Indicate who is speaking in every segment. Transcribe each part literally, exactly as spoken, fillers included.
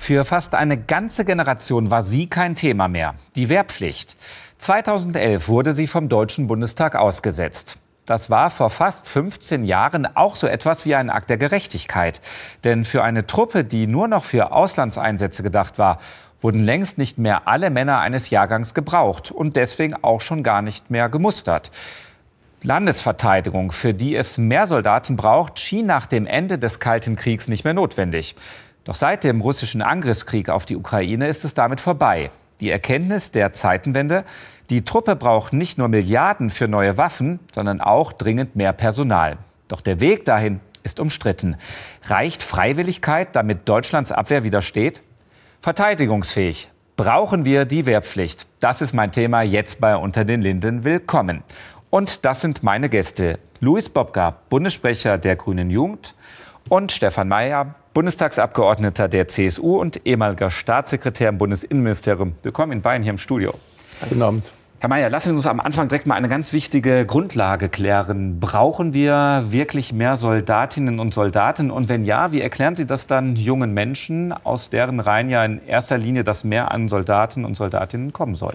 Speaker 1: Für fast eine ganze Generation war sie kein Thema mehr. Die Wehrpflicht. zweitausendelf wurde sie vom Deutschen Bundestag ausgesetzt. Das war vor fast fünfzehn Jahren auch so etwas wie ein Akt der Gerechtigkeit. Denn für eine Truppe, die nur noch für Auslandseinsätze gedacht war, wurden längst nicht mehr alle Männer eines Jahrgangs gebraucht und deswegen auch schon gar nicht mehr gemustert. Landesverteidigung, für die es mehr Soldaten braucht, schien nach dem Ende des Kalten Kriegs nicht mehr notwendig. Doch seit dem russischen Angriffskrieg auf die Ukraine ist es damit vorbei. Die Erkenntnis der Zeitenwende: Die Truppe braucht nicht nur Milliarden für neue Waffen, sondern auch dringend mehr Personal. Doch der Weg dahin ist umstritten. Reicht Freiwilligkeit, damit Deutschlands Abwehr widersteht? Verteidigungsfähig brauchen wir die Wehrpflicht. Das ist mein Thema jetzt bei Unter den Linden. Willkommen. Und das sind meine Gäste. Louis Bobka, Bundessprecher der Grünen Jugend, und Stefan Mayer, Bundestagsabgeordneter der C S U und ehemaliger Staatssekretär im Bundesinnenministerium. Willkommen Ihnen beiden hier im Studio.
Speaker 2: Guten Abend.
Speaker 1: Herr Mayer, lassen Sie uns am Anfang direkt mal eine ganz wichtige Grundlage klären. Brauchen wir wirklich mehr Soldatinnen und Soldaten? Und wenn ja, wie erklären Sie das dann jungen Menschen, aus deren Reihen ja in erster Linie das Mehr an Soldaten und Soldatinnen kommen soll?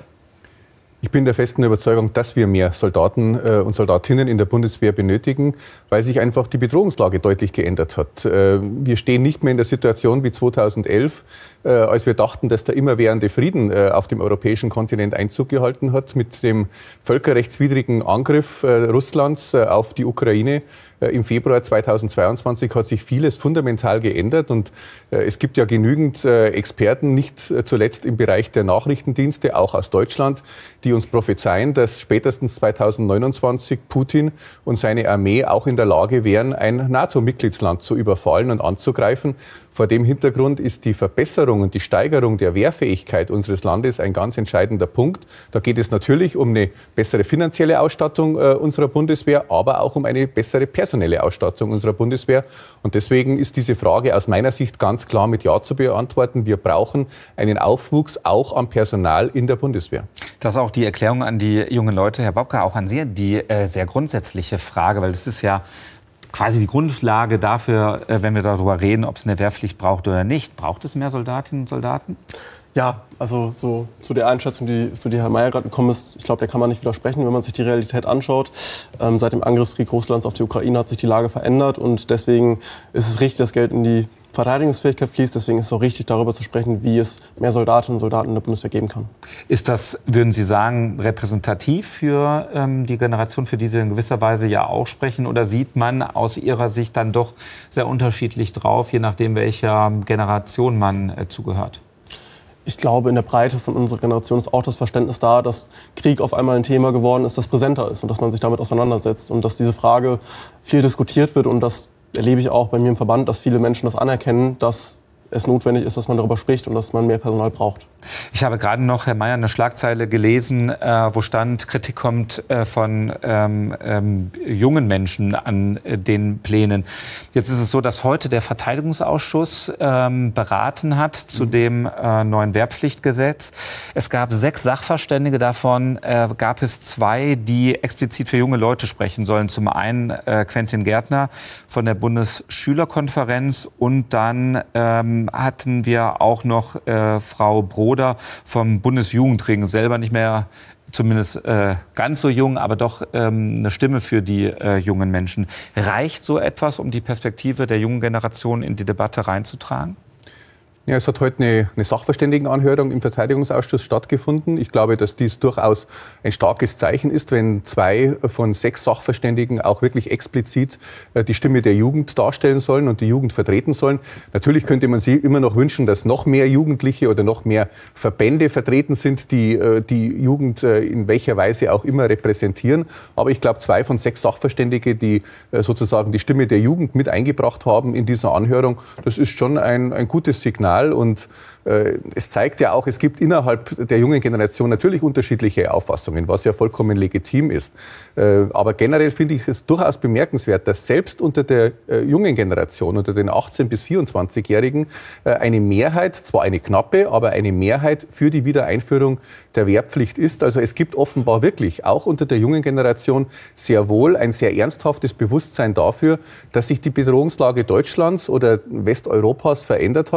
Speaker 2: Ich bin der festen Überzeugung, dass wir mehr Soldaten äh, und Soldatinnen in der Bundeswehr benötigen, weil sich einfach die Bedrohungslage deutlich geändert hat. Äh, wir stehen nicht mehr in der Situation wie zweitausendelf, äh, als wir dachten, dass der immerwährende Frieden äh, auf dem europäischen Kontinent Einzug gehalten hat mit dem völkerrechtswidrigen Angriff äh, Russlands äh, auf die Ukraine. Im Februar zweitausendzweiundzwanzig hat sich vieles fundamental geändert und äh, es gibt ja genügend äh, Experten, nicht äh, zuletzt im Bereich der Nachrichtendienste, auch aus Deutschland, die uns prophezeien, dass spätestens zweitausendneunundzwanzig Putin und seine Armee auch in der Lage wären, ein NATO-Mitgliedsland zu überfallen und anzugreifen. Vor dem Hintergrund ist die Verbesserung und die Steigerung der Wehrfähigkeit unseres Landes ein ganz entscheidender Punkt. Da geht es natürlich um eine bessere finanzielle Ausstattung äh, unserer Bundeswehr, aber auch um eine bessere personelle Ausstattung unserer Bundeswehr. Und deswegen ist diese Frage aus meiner Sicht ganz klar mit Ja zu beantworten. Wir brauchen einen Aufwuchs auch am Personal in der Bundeswehr.
Speaker 1: Das ist auch die Erklärung an die jungen Leute, Herr Bobka, auch an Sie, die äh, sehr grundsätzliche Frage, weil das ist ja quasi die Grundlage dafür, wenn wir darüber reden, ob es eine Wehrpflicht braucht oder nicht. Braucht es mehr Soldatinnen und Soldaten?
Speaker 3: Ja, also so zu der Einschätzung, die, zu der Herr Mayer gerade gekommen ist, ich glaube, der kann man nicht widersprechen, wenn man sich die Realität anschaut. Ähm, seit dem Angriffskrieg Russlands auf die Ukraine hat sich die Lage verändert und deswegen ist es richtig, dass Geld in die Verteidigungsfähigkeit fließt. Deswegen ist es auch richtig, darüber zu sprechen, wie es mehr Soldatinnen und Soldaten in der Bundeswehr geben kann.
Speaker 1: Ist das, würden Sie sagen, repräsentativ für ähm, die Generation, für die Sie in gewisser Weise ja auch sprechen? Oder sieht man aus Ihrer Sicht dann doch sehr unterschiedlich drauf, je nachdem, welcher Generation man äh, zugehört?
Speaker 3: Ich glaube, in der Breite von unserer Generation ist auch das Verständnis da, dass Krieg auf einmal ein Thema geworden ist, das präsenter ist und dass man sich damit auseinandersetzt und dass diese Frage viel diskutiert wird und das erlebe ich auch bei mir im Verband, dass viele Menschen das anerkennen, dass es notwendig ist, dass man darüber spricht und dass man mehr Personal braucht.
Speaker 1: Ich habe gerade noch, Herr Mayer, eine Schlagzeile gelesen, äh, wo stand, Kritik kommt äh, von ähm, ähm, jungen Menschen an äh, den Plänen. Jetzt ist es so, dass heute der Verteidigungsausschuss ähm, beraten hat zu mhm. dem äh, neuen Wehrpflichtgesetz. Es gab sechs Sachverständige, davon äh, gab es zwei, die explizit für junge Leute sprechen sollen. Zum einen äh, Quentin Gärtner von der Bundesschülerkonferenz und dann ähm, hatten wir auch noch äh, Frau Broder vom Bundesjugendring, selber nicht mehr zumindest äh, ganz so jung, aber doch ähm, eine Stimme für die äh, jungen Menschen. Reicht so etwas, um die Perspektive der jungen Generation in die Debatte reinzutragen?
Speaker 2: Ja, es hat heute eine, eine Sachverständigenanhörung im Verteidigungsausschuss stattgefunden. Ich glaube, dass dies durchaus ein starkes Zeichen ist, wenn zwei von sechs Sachverständigen auch wirklich explizit äh, die Stimme der Jugend darstellen sollen und die Jugend vertreten sollen. Natürlich könnte man sich immer noch wünschen, dass noch mehr Jugendliche oder noch mehr Verbände vertreten sind, die äh, die Jugend äh, in welcher Weise auch immer repräsentieren. Aber ich glaube, zwei von sechs Sachverständige, die äh, sozusagen die Stimme der Jugend mit eingebracht haben in dieser Anhörung, das ist schon ein, ein gutes Signal. Und äh, es zeigt ja auch, es gibt innerhalb der jungen Generation natürlich unterschiedliche Auffassungen, was ja vollkommen legitim ist. Äh, aber generell finde ich es durchaus bemerkenswert, dass selbst unter der äh, jungen Generation, unter den achtzehn- bis vierundzwanzigjährigen, äh, eine Mehrheit, zwar eine knappe, aber eine Mehrheit für die Wiedereinführung der Wehrpflicht ist. Also es gibt offenbar wirklich auch unter der jungen Generation sehr wohl ein sehr ernsthaftes Bewusstsein dafür, dass sich die Bedrohungslage Deutschlands oder Westeuropas verändert hat, der Europäischen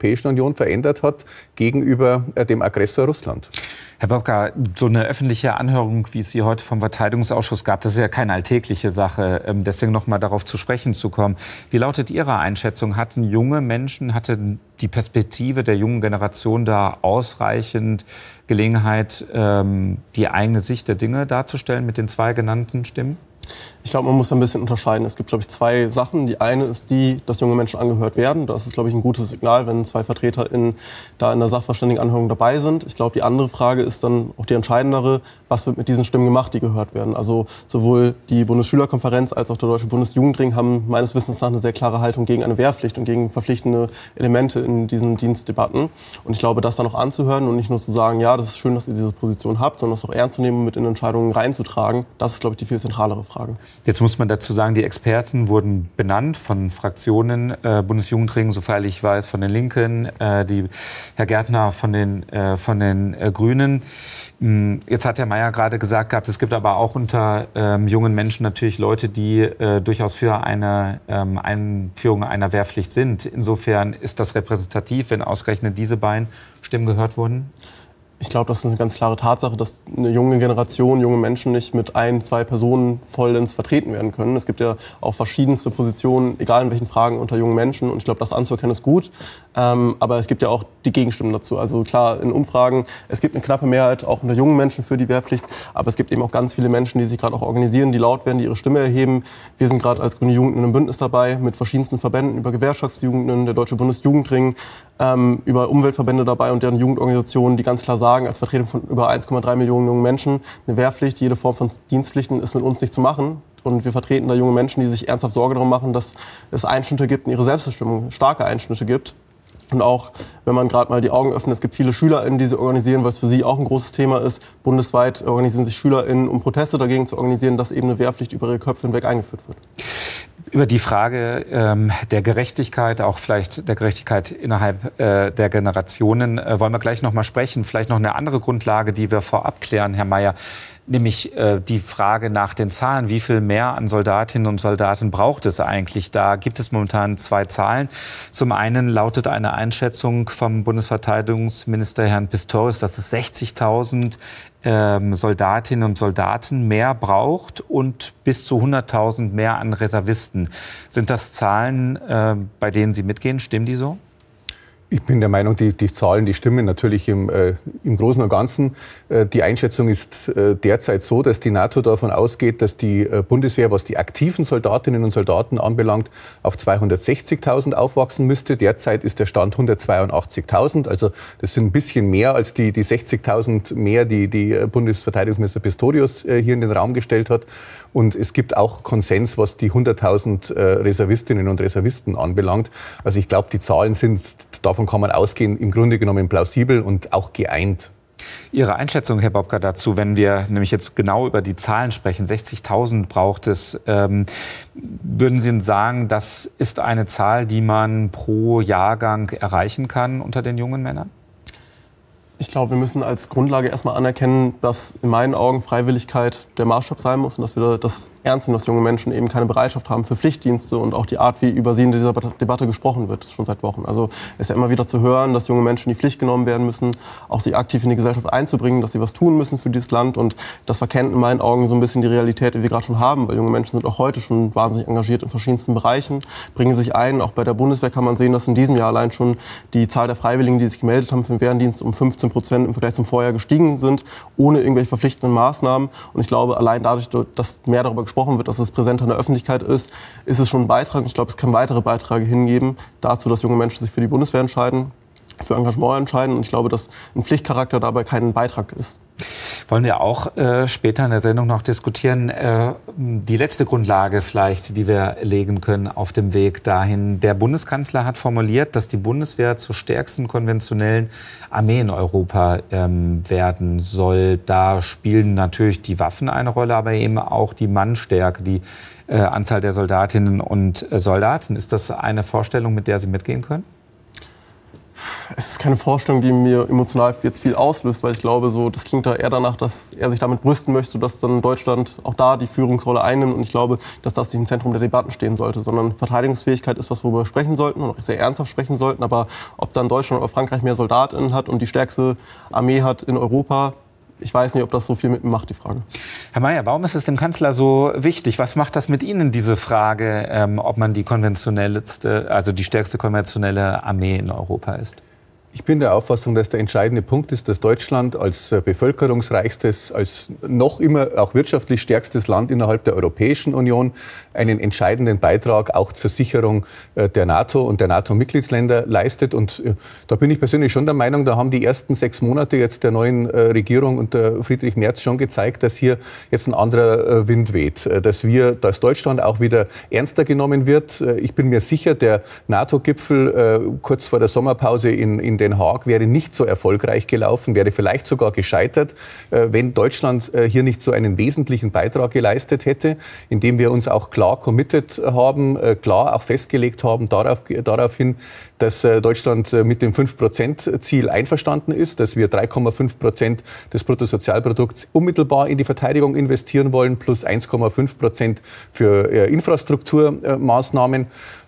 Speaker 2: Europäischen Union verändert hat gegenüber dem Aggressor Russland.
Speaker 1: Herr Bobka, so eine öffentliche Anhörung, wie es sie heute vom Verteidigungsausschuss gab, das ist ja keine alltägliche Sache. Deswegen noch mal darauf zu sprechen zu kommen. Wie lautet Ihre Einschätzung? Hatten junge Menschen, hatte die Perspektive der jungen Generation da ausreichend Gelegenheit, die eigene Sicht der Dinge darzustellen mit den zwei genannten Stimmen?
Speaker 3: Ich glaube, man muss ein bisschen unterscheiden. Es gibt, glaube ich, zwei Sachen. Die eine ist die, dass junge Menschen angehört werden. Das ist, glaube ich, ein gutes Signal, wenn zwei VertreterInnen da in der Sachverständigenanhörung dabei sind. Ich glaube, die andere Frage ist dann auch die entscheidendere. Was wird mit diesen Stimmen gemacht, die gehört werden? Also sowohl die Bundesschülerkonferenz als auch der Deutsche Bundesjugendring haben meines Wissens nach eine sehr klare Haltung gegen eine Wehrpflicht und gegen verpflichtende Elemente in diesen Dienstdebatten. Und ich glaube, das dann auch anzuhören und nicht nur zu sagen, ja, das ist schön, dass ihr diese Position habt, sondern das auch ernst zu nehmen und mit in Entscheidungen reinzutragen, das ist, glaube ich, die viel zentralere Frage.
Speaker 1: Jetzt muss man dazu sagen, die Experten wurden benannt von Fraktionen, äh, Bundesjugendring, soweit ich weiß, von den Linken, äh, die, Herr Gärtner von den, äh, von den äh, Grünen. Jetzt hat Herr Mayer gerade gesagt gehabt, es gibt aber auch unter ähm, jungen Menschen natürlich Leute, die äh, durchaus für eine ähm, Einführung einer Wehrpflicht sind. Insofern ist das repräsentativ, wenn ausgerechnet diese beiden Stimmen gehört wurden?
Speaker 3: Ich glaube, das ist eine ganz klare Tatsache, dass eine junge Generation, junge Menschen nicht mit ein, zwei Personen vollends vertreten werden können. Es gibt ja auch verschiedenste Positionen, egal in welchen Fragen, unter jungen Menschen. Und ich glaube, das anzuerkennen ist gut. Ähm, aber es gibt ja auch die Gegenstimmen dazu. Also klar, in Umfragen, es gibt eine knappe Mehrheit auch unter jungen Menschen für die Wehrpflicht. Aber es gibt eben auch ganz viele Menschen, die sich gerade auch organisieren, die laut werden, die ihre Stimme erheben. Wir sind gerade als Grüne Jugend in einem Bündnis dabei mit verschiedensten Verbänden, über Gewerkschaftsjugenden, der Deutsche Bundesjugendring, ähm, über Umweltverbände dabei und deren Jugendorganisationen, die ganz klar sagen, als Vertretung von über eins Komma drei Millionen jungen Menschen, eine Wehrpflicht, jede Form von Dienstpflichten ist mit uns nicht zu machen. Und wir vertreten da junge Menschen, die sich ernsthaft Sorge darum machen, dass es Einschnitte gibt in ihre Selbstbestimmung, starke Einschnitte gibt. Und auch, wenn man gerade mal die Augen öffnet, es gibt viele SchülerInnen, die sie organisieren, weil es für sie auch ein großes Thema ist. Bundesweit organisieren sich SchülerInnen, um Proteste dagegen zu organisieren, dass eben eine Wehrpflicht über ihre Köpfe hinweg eingeführt wird.
Speaker 1: Über die Frage ähm, der Gerechtigkeit, auch vielleicht der Gerechtigkeit innerhalb äh, der Generationen, äh, wollen wir gleich noch mal sprechen. Vielleicht noch eine andere Grundlage, die wir vorab klären, Herr Mayer, nämlich äh, die Frage nach den Zahlen. Wie viel mehr an Soldatinnen und Soldaten braucht es eigentlich? Da gibt es momentan zwei Zahlen. Zum einen lautet eine Einschätzung vom Bundesverteidigungsminister Herrn Pistorius, dass es sechzigtausend ähm, Soldatinnen und Soldaten mehr braucht und bis zu hunderttausend mehr an Reservisten. Sind das Zahlen, äh, bei denen Sie mitgehen? Stimmen die so?
Speaker 2: Ich bin der Meinung, die, die Zahlen, die stimmen natürlich im, äh, im Großen und Ganzen. Äh, die Einschätzung ist äh, derzeit so, dass die NATO davon ausgeht, dass die äh, Bundeswehr, was die aktiven Soldatinnen und Soldaten anbelangt, auf zweihundertsechzigtausend aufwachsen müsste. Derzeit ist der Stand hundertzweiundachtzigtausend. Also das sind ein bisschen mehr als die, die sechzigtausend mehr, die die Bundesverteidigungsminister Pistorius äh, hier in den Raum gestellt hat. Und es gibt auch Konsens, was die hunderttausend äh, Reservistinnen und Reservisten anbelangt. Also ich glaube, die Zahlen sind, davon kann man ausgehen, im Grunde genommen plausibel und auch geeint.
Speaker 1: Ihre Einschätzung, Herr Bobka, dazu, wenn wir nämlich jetzt genau über die Zahlen sprechen, sechzigtausend braucht es, ähm, würden Sie sagen, das ist eine Zahl, die man pro Jahrgang erreichen kann unter den jungen Männern?
Speaker 3: Ich glaube, wir müssen als Grundlage erstmal anerkennen, dass in meinen Augen Freiwilligkeit der Maßstab sein muss und dass wir das ernst nehmen, dass junge Menschen eben keine Bereitschaft haben für Pflichtdienste und auch die Art, wie über sie in dieser Debatte gesprochen wird, schon seit Wochen. Also es ist ja immer wieder zu hören, dass junge Menschen in die Pflicht genommen werden müssen, auch sich aktiv in die Gesellschaft einzubringen, dass sie was tun müssen für dieses Land. Und das verkennt in meinen Augen so ein bisschen die Realität, die wir gerade schon haben, weil junge Menschen sind auch heute schon wahnsinnig engagiert in verschiedensten Bereichen, bringen sich ein. Auch bei der Bundeswehr kann man sehen, dass in diesem Jahr allein schon die Zahl der Freiwilligen, die sich gemeldet haben für den Wehrdienst, um fünfzehn Prozent im Vergleich zum Vorjahr gestiegen sind, ohne irgendwelche verpflichtenden Maßnahmen. Und ich glaube, allein dadurch, dass mehr darüber gesprochen wird, dass es präsenter in der Öffentlichkeit ist, ist es schon ein Beitrag. Und ich glaube, es kann weitere Beiträge hingeben dazu, dass junge Menschen sich für die Bundeswehr entscheiden, für Engagement entscheiden. Und ich glaube, dass ein Pflichtcharakter dabei kein Beitrag ist.
Speaker 1: Wollen wir auch äh, später in der Sendung noch diskutieren. Äh, die letzte Grundlage vielleicht, die wir legen können auf dem Weg dahin. Der Bundeskanzler hat formuliert, dass die Bundeswehr zur stärksten konventionellen Armee in Europa ähm, werden soll. Da spielen natürlich die Waffen eine Rolle, aber eben auch die Mannstärke, die äh, Anzahl der Soldatinnen und äh, Soldaten. Ist das eine Vorstellung, mit der Sie mitgehen können?
Speaker 3: es ist keine Vorstellung, die mir emotional jetzt viel auslöst, weil ich glaube, so, das klingt da eher danach, dass er sich damit brüsten möchte, dass dann Deutschland auch da die Führungsrolle einnimmt. Und ich glaube, dass das nicht im Zentrum der Debatten stehen sollte, sondern Verteidigungsfähigkeit ist was, worüber wir sprechen sollten und auch sehr ernsthaft sprechen sollten. Aber ob dann Deutschland oder Frankreich mehr SoldatInnen hat und die stärkste Armee hat in Europa, ich weiß nicht, ob das so viel mit mir macht, die Frage.
Speaker 1: Herr Mayer, warum ist es dem Kanzler so wichtig? Was macht das mit Ihnen, diese Frage, ähm, ob man die konventionellste, also die stärkste konventionelle Armee in Europa ist?
Speaker 2: Ich bin der Auffassung, dass der entscheidende Punkt ist, dass Deutschland als bevölkerungsreichstes, als noch immer auch wirtschaftlich stärkstes Land innerhalb der Europäischen Union einen entscheidenden Beitrag auch zur Sicherung der NATO und der NATO-Mitgliedsländer leistet. Und da bin ich persönlich schon der Meinung, da haben die ersten sechs Monate jetzt der neuen Regierung unter Friedrich Merz schon gezeigt, dass hier jetzt ein anderer Wind weht, dass wir, dass Deutschland auch wieder ernster genommen wird. Ich bin mir sicher, der NATO-Gipfel kurz vor der Sommerpause in, in Den Haag wäre nicht so erfolgreich gelaufen, wäre vielleicht sogar gescheitert, wenn Deutschland hier nicht so einen wesentlichen Beitrag geleistet hätte, indem wir uns auch klar committed haben, klar auch festgelegt haben darauf, daraufhin, dass Deutschland mit dem fünf Prozent Ziel einverstanden ist, dass wir drei Komma fünf Prozent des Bruttosozialprodukts unmittelbar in die Verteidigung investieren wollen, plus eins Komma fünf Prozent für Infrastrukturmaßnahmen.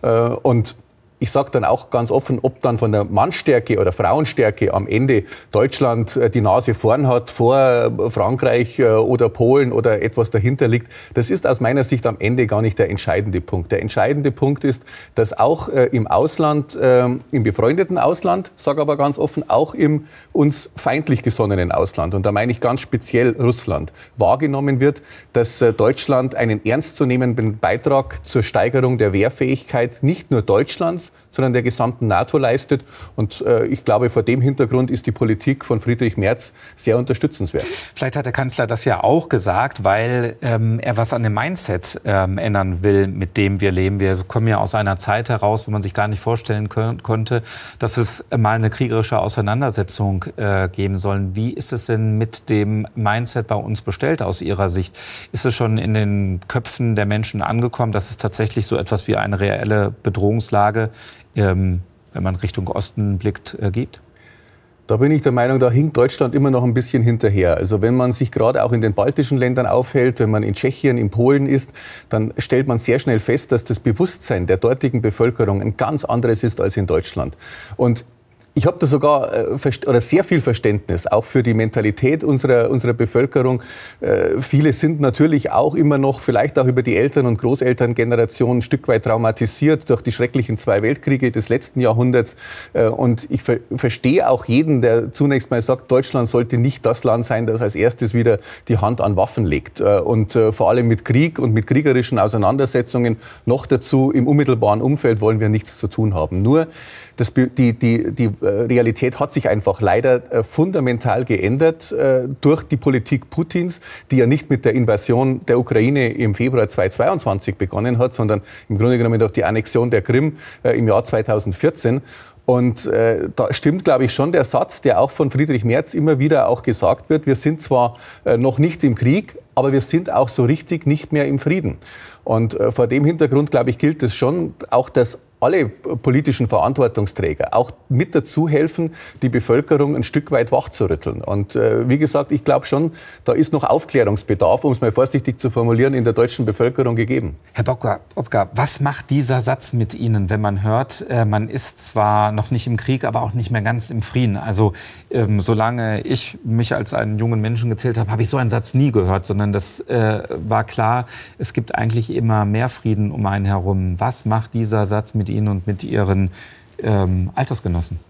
Speaker 2: Und ich sage dann auch ganz offen, ob dann von der Mannstärke oder Frauenstärke am Ende Deutschland die Nase vorn hat, vor Frankreich oder Polen oder etwas dahinter liegt. Das ist aus meiner Sicht am Ende gar nicht der entscheidende Punkt. Der entscheidende Punkt ist, dass auch im Ausland, im befreundeten Ausland, sage aber ganz offen, auch im uns feindlich gesonnenen Ausland, und da meine ich ganz speziell Russland, wahrgenommen wird, dass Deutschland einen ernstzunehmenden Beitrag zur Steigerung der Wehrfähigkeit nicht nur Deutschlands, sondern der gesamten NATO leistet. Und äh, ich glaube, vor dem Hintergrund ist die Politik von Friedrich Merz sehr unterstützenswert.
Speaker 1: Vielleicht hat der Kanzler das ja auch gesagt, weil ähm, er was an dem Mindset ähm, ändern will, mit dem wir leben. Wir kommen ja aus einer Zeit heraus, wo man sich gar nicht vorstellen können, konnte, dass es mal eine kriegerische Auseinandersetzung äh, geben soll. Wie ist es denn mit dem Mindset bei uns bestellt aus Ihrer Sicht? Ist es schon in den Köpfen der Menschen angekommen, dass es tatsächlich so etwas wie eine reelle Bedrohungslage, ähm, wenn man Richtung Osten blickt, äh, gibt?
Speaker 2: Da bin ich der Meinung, da hinkt Deutschland immer noch ein bisschen hinterher. Also wenn man sich gerade auch in den baltischen Ländern aufhält, wenn man in Tschechien, in Polen ist, dann stellt man sehr schnell fest, dass das Bewusstsein der dortigen Bevölkerung ein ganz anderes ist als in Deutschland. Und ich habe da sogar äh, oder sehr viel Verständnis auch für die Mentalität unserer, unserer Bevölkerung. Äh, viele sind natürlich auch immer noch, vielleicht auch über die Eltern- und Großelterngeneration, ein Stück weit traumatisiert durch die schrecklichen zwei Weltkriege des letzten Jahrhunderts. Äh, und ich ver verstehe auch jeden, der zunächst mal sagt, Deutschland sollte nicht das Land sein, das als erstes wieder die Hand an Waffen legt. Äh, und äh, vor allem mit Krieg und mit kriegerischen Auseinandersetzungen noch dazu im unmittelbaren Umfeld wollen wir nichts zu tun haben. Nur das, die, die, die Realität hat sich einfach leider äh, fundamental geändert äh, durch die Politik Putins, die ja nicht mit der Invasion der Ukraine im Februar zweitausendzweiundzwanzig begonnen hat, sondern im Grunde genommen durch die Annexion der Krim äh, im Jahr zweitausendvierzehn. Und äh, da stimmt, glaube ich, schon der Satz, der auch von Friedrich Merz immer wieder auch gesagt wird, wir sind zwar äh, noch nicht im Krieg, aber wir sind auch so richtig nicht mehr im Frieden. Und äh, vor dem Hintergrund, glaube ich, gilt es schon, auch das alle politischen Verantwortungsträger auch mit dazu helfen, die Bevölkerung ein Stück weit wachzurütteln. Und äh, wie gesagt, ich glaube schon, da ist noch Aufklärungsbedarf, um es mal vorsichtig zu formulieren, in der deutschen Bevölkerung gegeben.
Speaker 1: Herr Bobka, was macht dieser Satz mit Ihnen, wenn man hört, äh, man ist zwar noch nicht im Krieg, aber auch nicht mehr ganz im Frieden? Also ähm, solange ich mich als einen jungen Menschen gezählt habe, habe ich so einen Satz nie gehört, sondern das äh, war klar, es gibt eigentlich immer mehr Frieden um einen herum. Was macht dieser Satz mit Ihnen und mit Ihren ähm, Altersgenossen?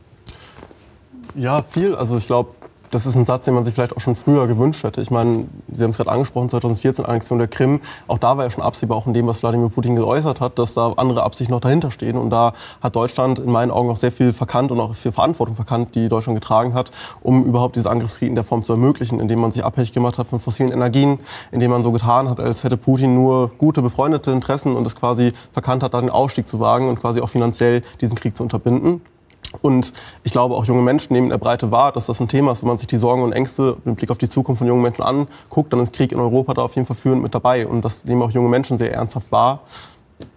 Speaker 3: Ja, viel. Also ich glaube, das ist ein Satz, den man sich vielleicht auch schon früher gewünscht hätte. Ich meine, Sie haben es gerade angesprochen, zweitausendvierzehn Annexion der Krim. Auch da war ja schon absehbar, auch in dem, was Wladimir Putin geäußert hat, dass da andere Absichten noch dahinter stehen. Und da hat Deutschland in meinen Augen auch sehr viel verkannt und auch viel Verantwortung verkannt, die Deutschland getragen hat, um überhaupt dieses Angriffskrieg in der Form zu ermöglichen, indem man sich abhängig gemacht hat von fossilen Energien, indem man so getan hat, als hätte Putin nur gute, befreundete Interessen und es quasi verkannt hat, da den Ausstieg zu wagen und quasi auch finanziell diesen Krieg zu unterbinden. Und ich glaube, auch junge Menschen nehmen in der Breite wahr, dass das ein Thema ist. Wenn man sich die Sorgen und Ängste mit Blick auf die Zukunft von jungen Menschen anguckt, dann ist Krieg in Europa da auf jeden Fall führend mit dabei. Und das nehmen auch junge Menschen sehr ernsthaft wahr.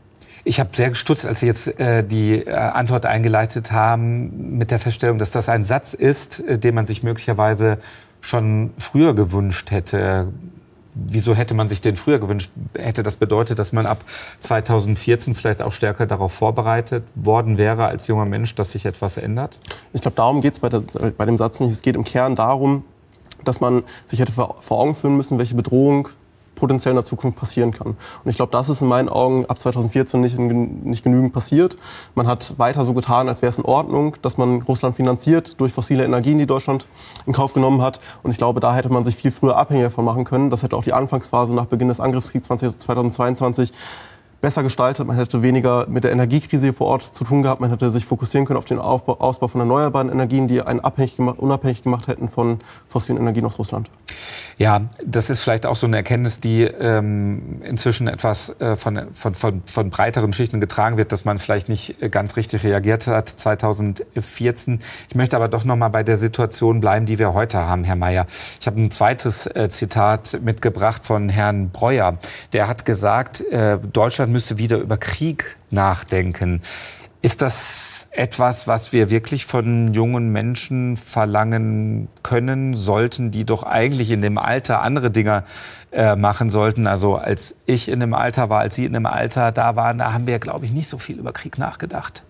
Speaker 1: Ich habe sehr gestutzt, als Sie jetzt äh, die äh, Antwort eingeleitet haben mit der Feststellung, dass das ein Satz ist, äh, den man sich möglicherweise schon früher gewünscht hätte. Wieso hätte man sich den früher gewünscht? Hätte das bedeutet, dass man ab zweitausendvierzehn vielleicht auch stärker darauf vorbereitet worden wäre als junger Mensch, dass sich etwas ändert? Ich glaube, darum geht es bei, bei dem Satz nicht. Es geht im Kern darum, dass man sich hätte vor Augen führen müssen, welche Bedrohung potenziell in der Zukunft passieren kann. Und ich glaube, das ist in meinen Augen ab zweitausendvierzehn nicht, nicht genügend passiert. Man hat weiter so getan, als wäre es in Ordnung, dass man Russland finanziert durch fossile Energien, die Deutschland in Kauf genommen hat. Und ich glaube, da hätte man sich viel früher abhängiger von machen können. Das hätte auch die Anfangsphase nach Beginn des Angriffskriegs zweitausendzweiundzwanzig besser gestaltet. Man hätte weniger mit der Energiekrise vor Ort zu tun gehabt. Man hätte sich fokussieren können auf den Aufbau, Ausbau von erneuerbaren Energien, die einen abhängig gemacht, unabhängig gemacht hätten von fossilen Energien aus Russland. Ja, das ist vielleicht auch so eine Erkenntnis, die ähm, inzwischen etwas äh, von, von, von, von breiteren Schichten getragen wird, dass man vielleicht nicht ganz richtig reagiert hat zweitausendvierzehn. Ich möchte aber doch noch mal bei der Situation bleiben, die wir heute haben, Herr Mayer. Ich habe ein zweites äh, Zitat mitgebracht von Herrn Breuer. Der hat gesagt, äh, Deutschland müsse wieder über Krieg nachdenken. Ist das etwas, was wir wirklich von jungen Menschen verlangen können, sollten, die doch eigentlich in dem Alter andere Dinge äh, machen sollten? Also als ich in dem Alter war, als Sie in dem Alter da waren, da haben wir, glaube ich, nicht so viel über Krieg nachgedacht.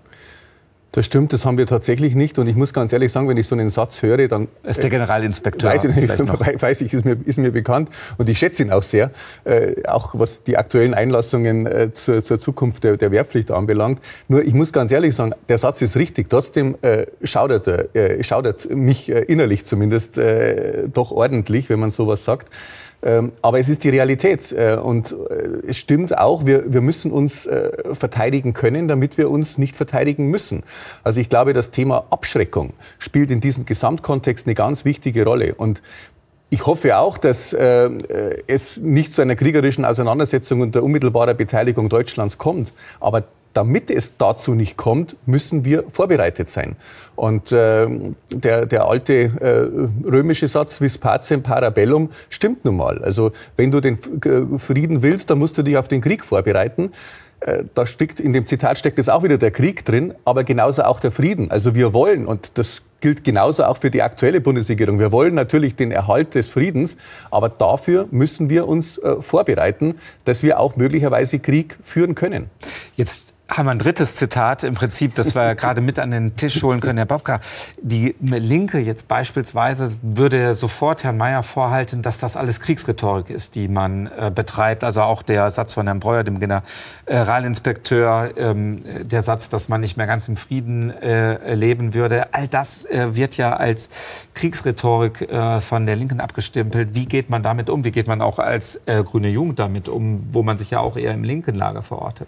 Speaker 2: Das stimmt, das haben wir tatsächlich nicht. Und ich muss ganz ehrlich sagen, wenn ich so einen Satz höre, dann...
Speaker 1: Das ist der Generalinspekteur.
Speaker 2: Weiß ich, nicht, weiß ich ist, mir, ist mir bekannt. Und ich schätze ihn auch sehr. Äh, auch was die aktuellen Einlassungen äh, zur, zur Zukunft der, der Wehrpflicht anbelangt. Nur, ich muss ganz ehrlich sagen, der Satz ist richtig. Trotzdem äh, schaudert, äh, schaudert mich äh, innerlich zumindest äh, doch ordentlich, wenn man sowas sagt. Aber es ist die Realität und es stimmt auch, wir, wir müssen uns verteidigen können, damit wir uns nicht verteidigen müssen. Also ich glaube, das Thema Abschreckung spielt in diesem Gesamtkontext eine ganz wichtige Rolle. Und ich hoffe auch, dass äh, es nicht zu einer kriegerischen Auseinandersetzung unter unmittelbarer Beteiligung Deutschlands kommt. Aber damit es dazu nicht kommt, müssen wir vorbereitet sein. Und äh, der, der alte äh, römische Satz, vis pacem para bellum, stimmt nun mal. Also wenn du den Frieden willst, dann musst du dich auf den Krieg vorbereiten. Äh, da steckt, in dem Zitat steckt jetzt auch wieder der Krieg drin, aber genauso auch der Frieden. Also wir wollen, und das gilt genauso auch für die aktuelle Bundesregierung, wir wollen natürlich den Erhalt des Friedens, aber dafür müssen wir uns äh, vorbereiten, dass wir auch möglicherweise Krieg führen können. Jetzt haben wir ein drittes Zitat im Prinzip, das wir gerade mit an den Tisch holen können. Herr Bobka, die Linke jetzt beispielsweise würde sofort Herrn Mayer vorhalten, dass das alles Kriegsrhetorik ist, die man äh, betreibt. Also auch der Satz von Herrn Breuer, dem Generalinspekteur, ähm, der Satz, dass man nicht mehr ganz im Frieden äh, leben würde. All das äh, wird ja als Kriegsrhetorik äh, von der Linken abgestempelt. Wie geht man damit um? Wie geht man auch als äh, grüne Jugend damit um, wo man sich ja auch eher im linken Lager verortet?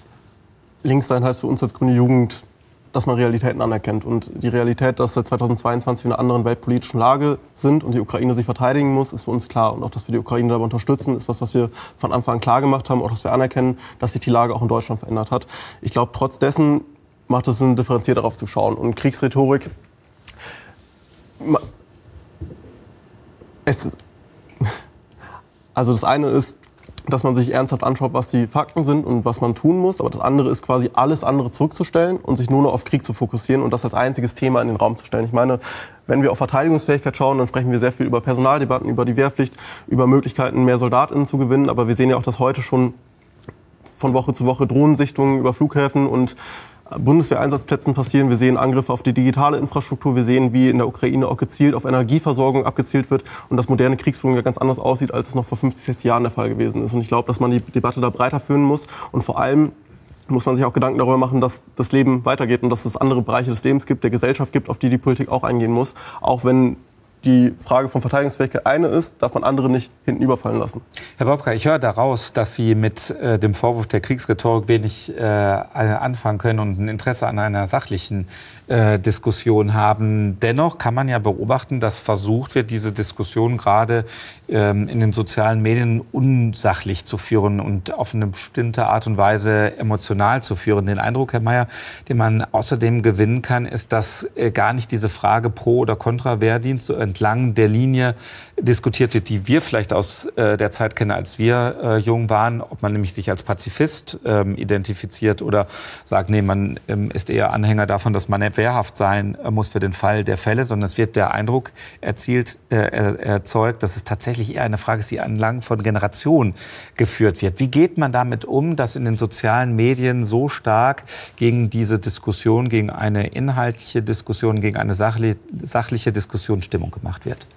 Speaker 2: Links sein heißt für uns als grüne Jugend, dass man Realitäten anerkennt. Und die Realität, dass seit zweitausendzweiundzwanzig wir in einer anderen weltpolitischen Lage sind und die Ukraine sich verteidigen muss, ist für uns klar. Und auch, dass wir die Ukraine dabei unterstützen, ist was, was wir von Anfang an klar gemacht haben. Auch, dass wir anerkennen, dass sich die Lage auch in Deutschland verändert hat. Ich glaube, trotz dessen macht es Sinn, differenziert darauf zu schauen. Und Kriegsrhetorik, es ist, also das eine ist, dass man sich ernsthaft anschaut, was die Fakten sind und was man tun muss. Aber das andere ist quasi, alles andere zurückzustellen und sich nur noch auf Krieg zu fokussieren und das als einziges Thema in den Raum zu stellen. Ich meine, wenn wir auf Verteidigungsfähigkeit schauen, dann sprechen wir sehr viel über Personaldebatten, über die Wehrpflicht, über Möglichkeiten, mehr SoldatInnen zu gewinnen. Aber wir sehen ja auch, dass heute schon von Woche zu Woche Drohnensichtungen über Flughäfen und Bundeswehreinsatzplätzen passieren. Wir sehen Angriffe auf die digitale Infrastruktur. Wir sehen, wie in der Ukraine auch gezielt auf Energieversorgung abgezielt wird und dass moderne Kriegsführung ja ganz anders aussieht, als es noch vor fünfzig, sechzig Jahren der Fall gewesen ist. Und ich glaube, dass man die Debatte da breiter führen muss. Und vor allem muss man sich auch Gedanken darüber machen, dass das Leben weitergeht und dass es andere Bereiche des Lebens gibt, der Gesellschaft gibt, auf die die Politik auch eingehen muss. Auch wenn die Frage von Verteidigungsfähigkeit eine ist, darf man andere nicht hinten überfallen lassen. Herr Bobka, ich höre daraus, dass Sie mit äh, dem Vorwurf der Kriegsrhetorik wenig äh, anfangen können und ein Interesse an einer sachlichen äh, Diskussion haben. Dennoch kann man ja beobachten, dass versucht wird, diese Diskussion gerade ähm, in den sozialen Medien unsachlich zu führen und auf eine bestimmte Art und Weise emotional zu führen. Den Eindruck, Herr Mayer, den man außerdem gewinnen kann, ist, dass äh, gar nicht diese Frage pro oder contra Wehrdienst
Speaker 1: entlang der Linie diskutiert wird, die wir vielleicht aus äh, der Zeit kennen, als wir äh, jung waren, ob man nämlich sich als Pazifist ähm, identifiziert oder sagt, nee, man ähm, ist eher Anhänger davon, dass man nicht wehrhaft sein äh, muss für den Fall der Fälle, sondern es wird der Eindruck erzielt, äh, erzeugt, dass es tatsächlich eher eine Frage ist, die entlang von Generationen geführt wird. Wie geht man damit um, dass in den sozialen Medien so stark gegen diese Diskussion, gegen eine inhaltliche Diskussion, gegen eine sachliche, sachliche Diskussion Stimmung gemacht wird?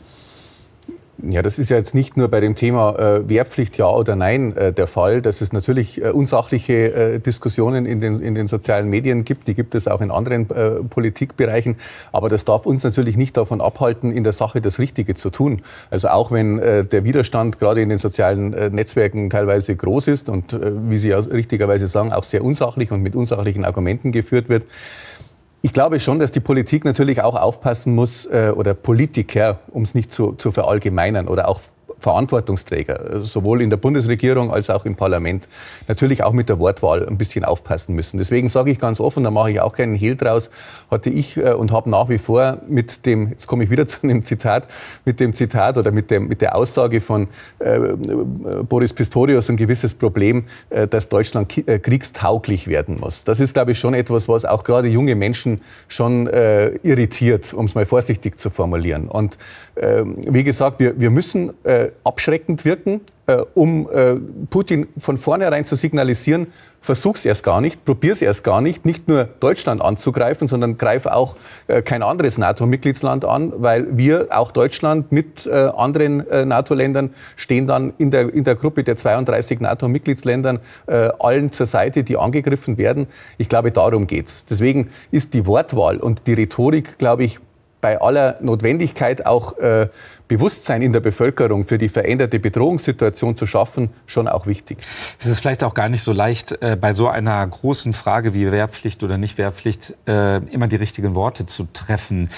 Speaker 2: Ja, das ist ja jetzt nicht nur bei dem Thema äh, Wehrpflicht ja oder nein äh, der Fall, dass es natürlich äh, unsachliche äh, Diskussionen in den, in den sozialen Medien gibt. Die gibt es auch in anderen äh, Politikbereichen. Aber das darf uns natürlich nicht davon abhalten, in der Sache das Richtige zu tun. Also auch wenn äh, der Widerstand gerade in den sozialen äh, Netzwerken teilweise groß ist und äh, wie Sie ja richtigerweise sagen, auch sehr unsachlich und mit unsachlichen Argumenten geführt wird. Ich glaube schon, dass die Politik natürlich auch aufpassen muss, äh, oder Politiker, um es nicht zu, zu verallgemeinern, oder auch Verantwortungsträger, sowohl in der Bundesregierung als auch im Parlament, natürlich auch mit der Wortwahl ein bisschen aufpassen müssen. Deswegen sage ich ganz offen, da mache ich auch keinen Hehl draus, hatte ich äh, und habe nach wie vor mit dem, jetzt komme ich wieder zu dem Zitat, mit dem Zitat oder mit, dem, mit der Aussage von äh, Boris Pistorius ein gewisses Problem, äh, dass Deutschland ki- äh, kriegstauglich werden muss. Das ist, glaube ich, schon etwas, was auch gerade junge Menschen schon äh, irritiert, um es mal vorsichtig zu formulieren. Und äh, wie gesagt, wir, wir müssen äh, abschreckend wirken, äh, um äh, Putin von vornherein zu signalisieren, versuch's erst gar nicht, probier's erst gar nicht, nicht nur Deutschland anzugreifen, sondern greif auch äh, kein anderes NATO-Mitgliedsland an, weil wir, auch Deutschland mit äh, anderen äh, NATO-Ländern, stehen dann in der, in der Gruppe der zweiunddreißig NATO-Mitgliedsländern äh, allen zur Seite, die angegriffen werden. Ich glaube, darum geht's. Deswegen ist die Wortwahl und die Rhetorik, glaube ich, bei aller Notwendigkeit auch äh, Bewusstsein in der Bevölkerung für die veränderte Bedrohungssituation zu schaffen, schon auch wichtig.
Speaker 1: Es ist vielleicht auch gar nicht so leicht, äh, bei so einer großen Frage wie Wehrpflicht oder Nicht-Wehrpflicht äh, immer die richtigen Worte zu treffen.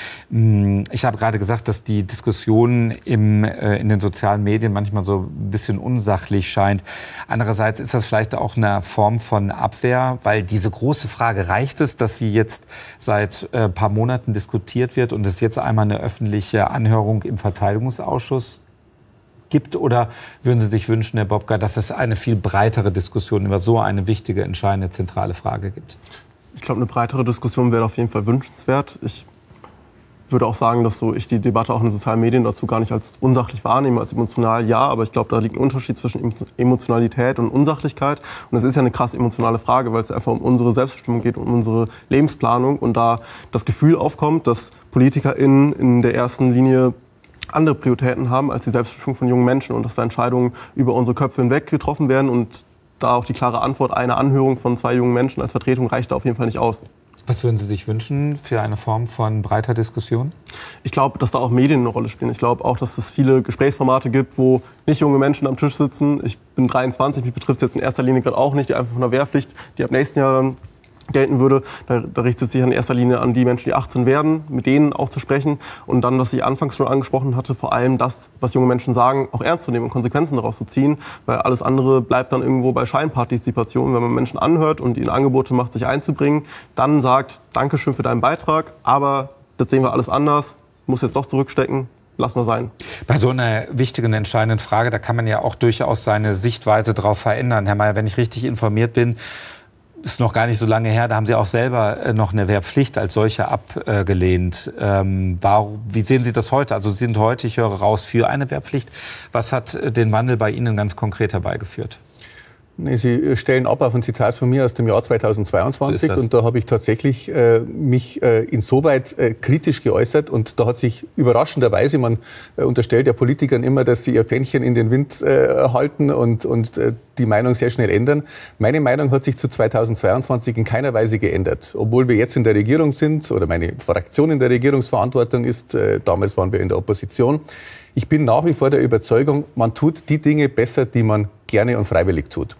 Speaker 1: Ich habe gerade gesagt, dass die Diskussion im, äh, in den sozialen Medien manchmal so ein bisschen unsachlich scheint. Andererseits ist das vielleicht auch eine Form von Abwehr, weil diese große Frage, reicht es, dass sie jetzt seit ein äh, paar Monaten diskutiert wird und es jetzt einmal eine öffentliche Anhörung im Verteidigungsausschuss gibt? Oder würden Sie sich wünschen, Herr Bobka, dass es eine viel breitere Diskussion über so eine wichtige, entscheidende, zentrale Frage gibt?
Speaker 3: Ich glaube, eine breitere Diskussion wäre auf jeden Fall wünschenswert. Ich würde auch sagen, dass so ich die Debatte auch in den sozialen Medien dazu gar nicht als unsachlich wahrnehme, als emotional, ja. Aber ich glaube, da liegt ein Unterschied zwischen Emotionalität und Unsachlichkeit. Und es ist ja eine krass emotionale Frage, weil es einfach um unsere Selbstbestimmung geht, um unsere Lebensplanung. Und da das Gefühl aufkommt, dass PolitikerInnen in der ersten Linie andere Prioritäten haben als die Selbstbestimmung von jungen Menschen und dass da Entscheidungen über unsere Köpfe hinweg getroffen werden. Und da auch die klare Antwort, eine Anhörung von zwei jungen Menschen als Vertretung reicht da auf jeden Fall nicht aus.
Speaker 1: Was würden Sie sich wünschen für eine Form von breiter Diskussion?
Speaker 3: Ich glaube, dass da auch Medien eine Rolle spielen. Ich glaube auch, dass es viele Gesprächsformate gibt, wo nicht junge Menschen am Tisch sitzen. Ich bin dreiundzwanzig, mich betrifft es jetzt in erster Linie gerade auch nicht, die einfach von der Wehrpflicht, die ab nächsten Jahr dann gelten würde. Da, da richtet sich in erster Linie an die Menschen, die achtzehn werden, mit denen auch zu sprechen. Und dann, was ich anfangs schon angesprochen hatte, vor allem das, was junge Menschen sagen, auch ernst zu nehmen und Konsequenzen daraus zu ziehen. Weil alles andere bleibt dann irgendwo bei Scheinpartizipation. Wenn man Menschen anhört und ihnen Angebote macht, sich einzubringen, dann sagt, Dankeschön für deinen Beitrag, aber das sehen wir alles anders, muss jetzt doch zurückstecken. Lassen wir sein.
Speaker 1: Bei so einer wichtigen, entscheidenden Frage, da kann man ja auch durchaus seine Sichtweise darauf verändern. Herr Mayer, wenn ich richtig informiert bin, ist noch gar nicht so lange her, da haben Sie auch selber noch eine Wehrpflicht als solche abgelehnt. Ähm, warum, wie sehen Sie das heute? Also Sie sind heute, ich höre raus, für eine Wehrpflicht. Was hat den Wandel bei Ihnen ganz konkret herbeigeführt?
Speaker 2: Nee, Sie stellen ab auf ein Zitat von mir aus dem Jahr zweitausendzweiundzwanzig so und da habe ich tatsächlich äh, mich äh, insoweit äh, kritisch geäußert und da hat sich überraschenderweise, man äh, unterstellt ja Politikern immer, dass sie ihr Fähnchen in den Wind äh, halten und, und äh, die Meinung sehr schnell ändern. Meine Meinung hat sich zu zweitausendzweiundzwanzig in keiner Weise geändert. Obwohl wir jetzt in der Regierung sind oder meine Fraktion in der Regierungsverantwortung ist, äh, damals waren wir in der Opposition. Ich bin nach wie vor der Überzeugung, man tut die Dinge besser, die man gerne und freiwillig tut.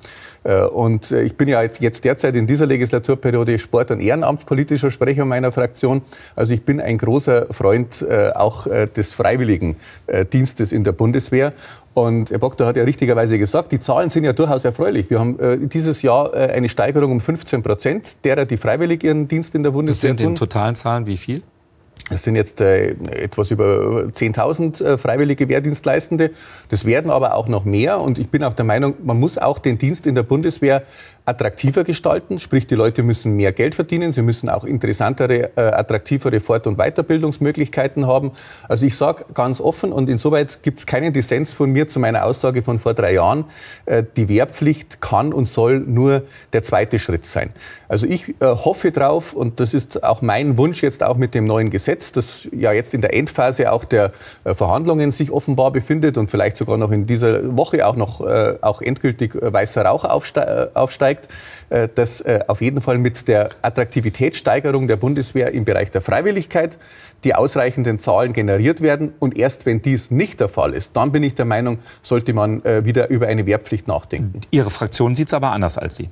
Speaker 2: Und ich bin ja jetzt derzeit in dieser Legislaturperiode Sport- und Ehrenamtspolitischer Sprecher meiner Fraktion. Also ich bin ein großer Freund auch des freiwilligen Dienstes in der Bundeswehr. Und Herr Bogda hat ja richtigerweise gesagt, die Zahlen sind ja durchaus erfreulich. Wir haben dieses Jahr eine Steigerung um fünfzehn Prozent derer, die freiwillig ihren Dienst in der Bundeswehr tun.
Speaker 1: Das sind in totalen Zahlen wie viel?
Speaker 2: Es sind jetzt äh, etwas über zehntausend äh, freiwillige Wehrdienstleistende. Das werden aber auch noch mehr. Und ich bin auch der Meinung, man muss auch den Dienst in der Bundeswehr attraktiver gestalten. Sprich, die Leute müssen mehr Geld verdienen. Sie müssen auch interessantere, äh, attraktivere Fort- und Weiterbildungsmöglichkeiten haben. Also ich sage ganz offen, und insoweit gibt es keinen Dissens von mir zu meiner Aussage von vor drei Jahren, äh, die Wehrpflicht kann und soll nur der zweite Schritt sein. Also ich äh, hoffe drauf, und das ist auch mein Wunsch jetzt auch mit dem neuen Gesetz, das ja jetzt in der Endphase auch der äh, Verhandlungen sich offenbar befindet und vielleicht sogar noch in dieser Woche auch noch äh, auch endgültig äh, weißer Rauch aufste- äh, aufsteigt, äh, dass äh, auf jeden Fall mit der Attraktivitätssteigerung der Bundeswehr im Bereich der Freiwilligkeit die ausreichenden Zahlen generiert werden. Und erst wenn dies nicht der Fall ist, dann bin ich der Meinung, sollte man äh, wieder über eine Wehrpflicht nachdenken.
Speaker 1: Ihre Fraktion sieht es aber anders als Sie.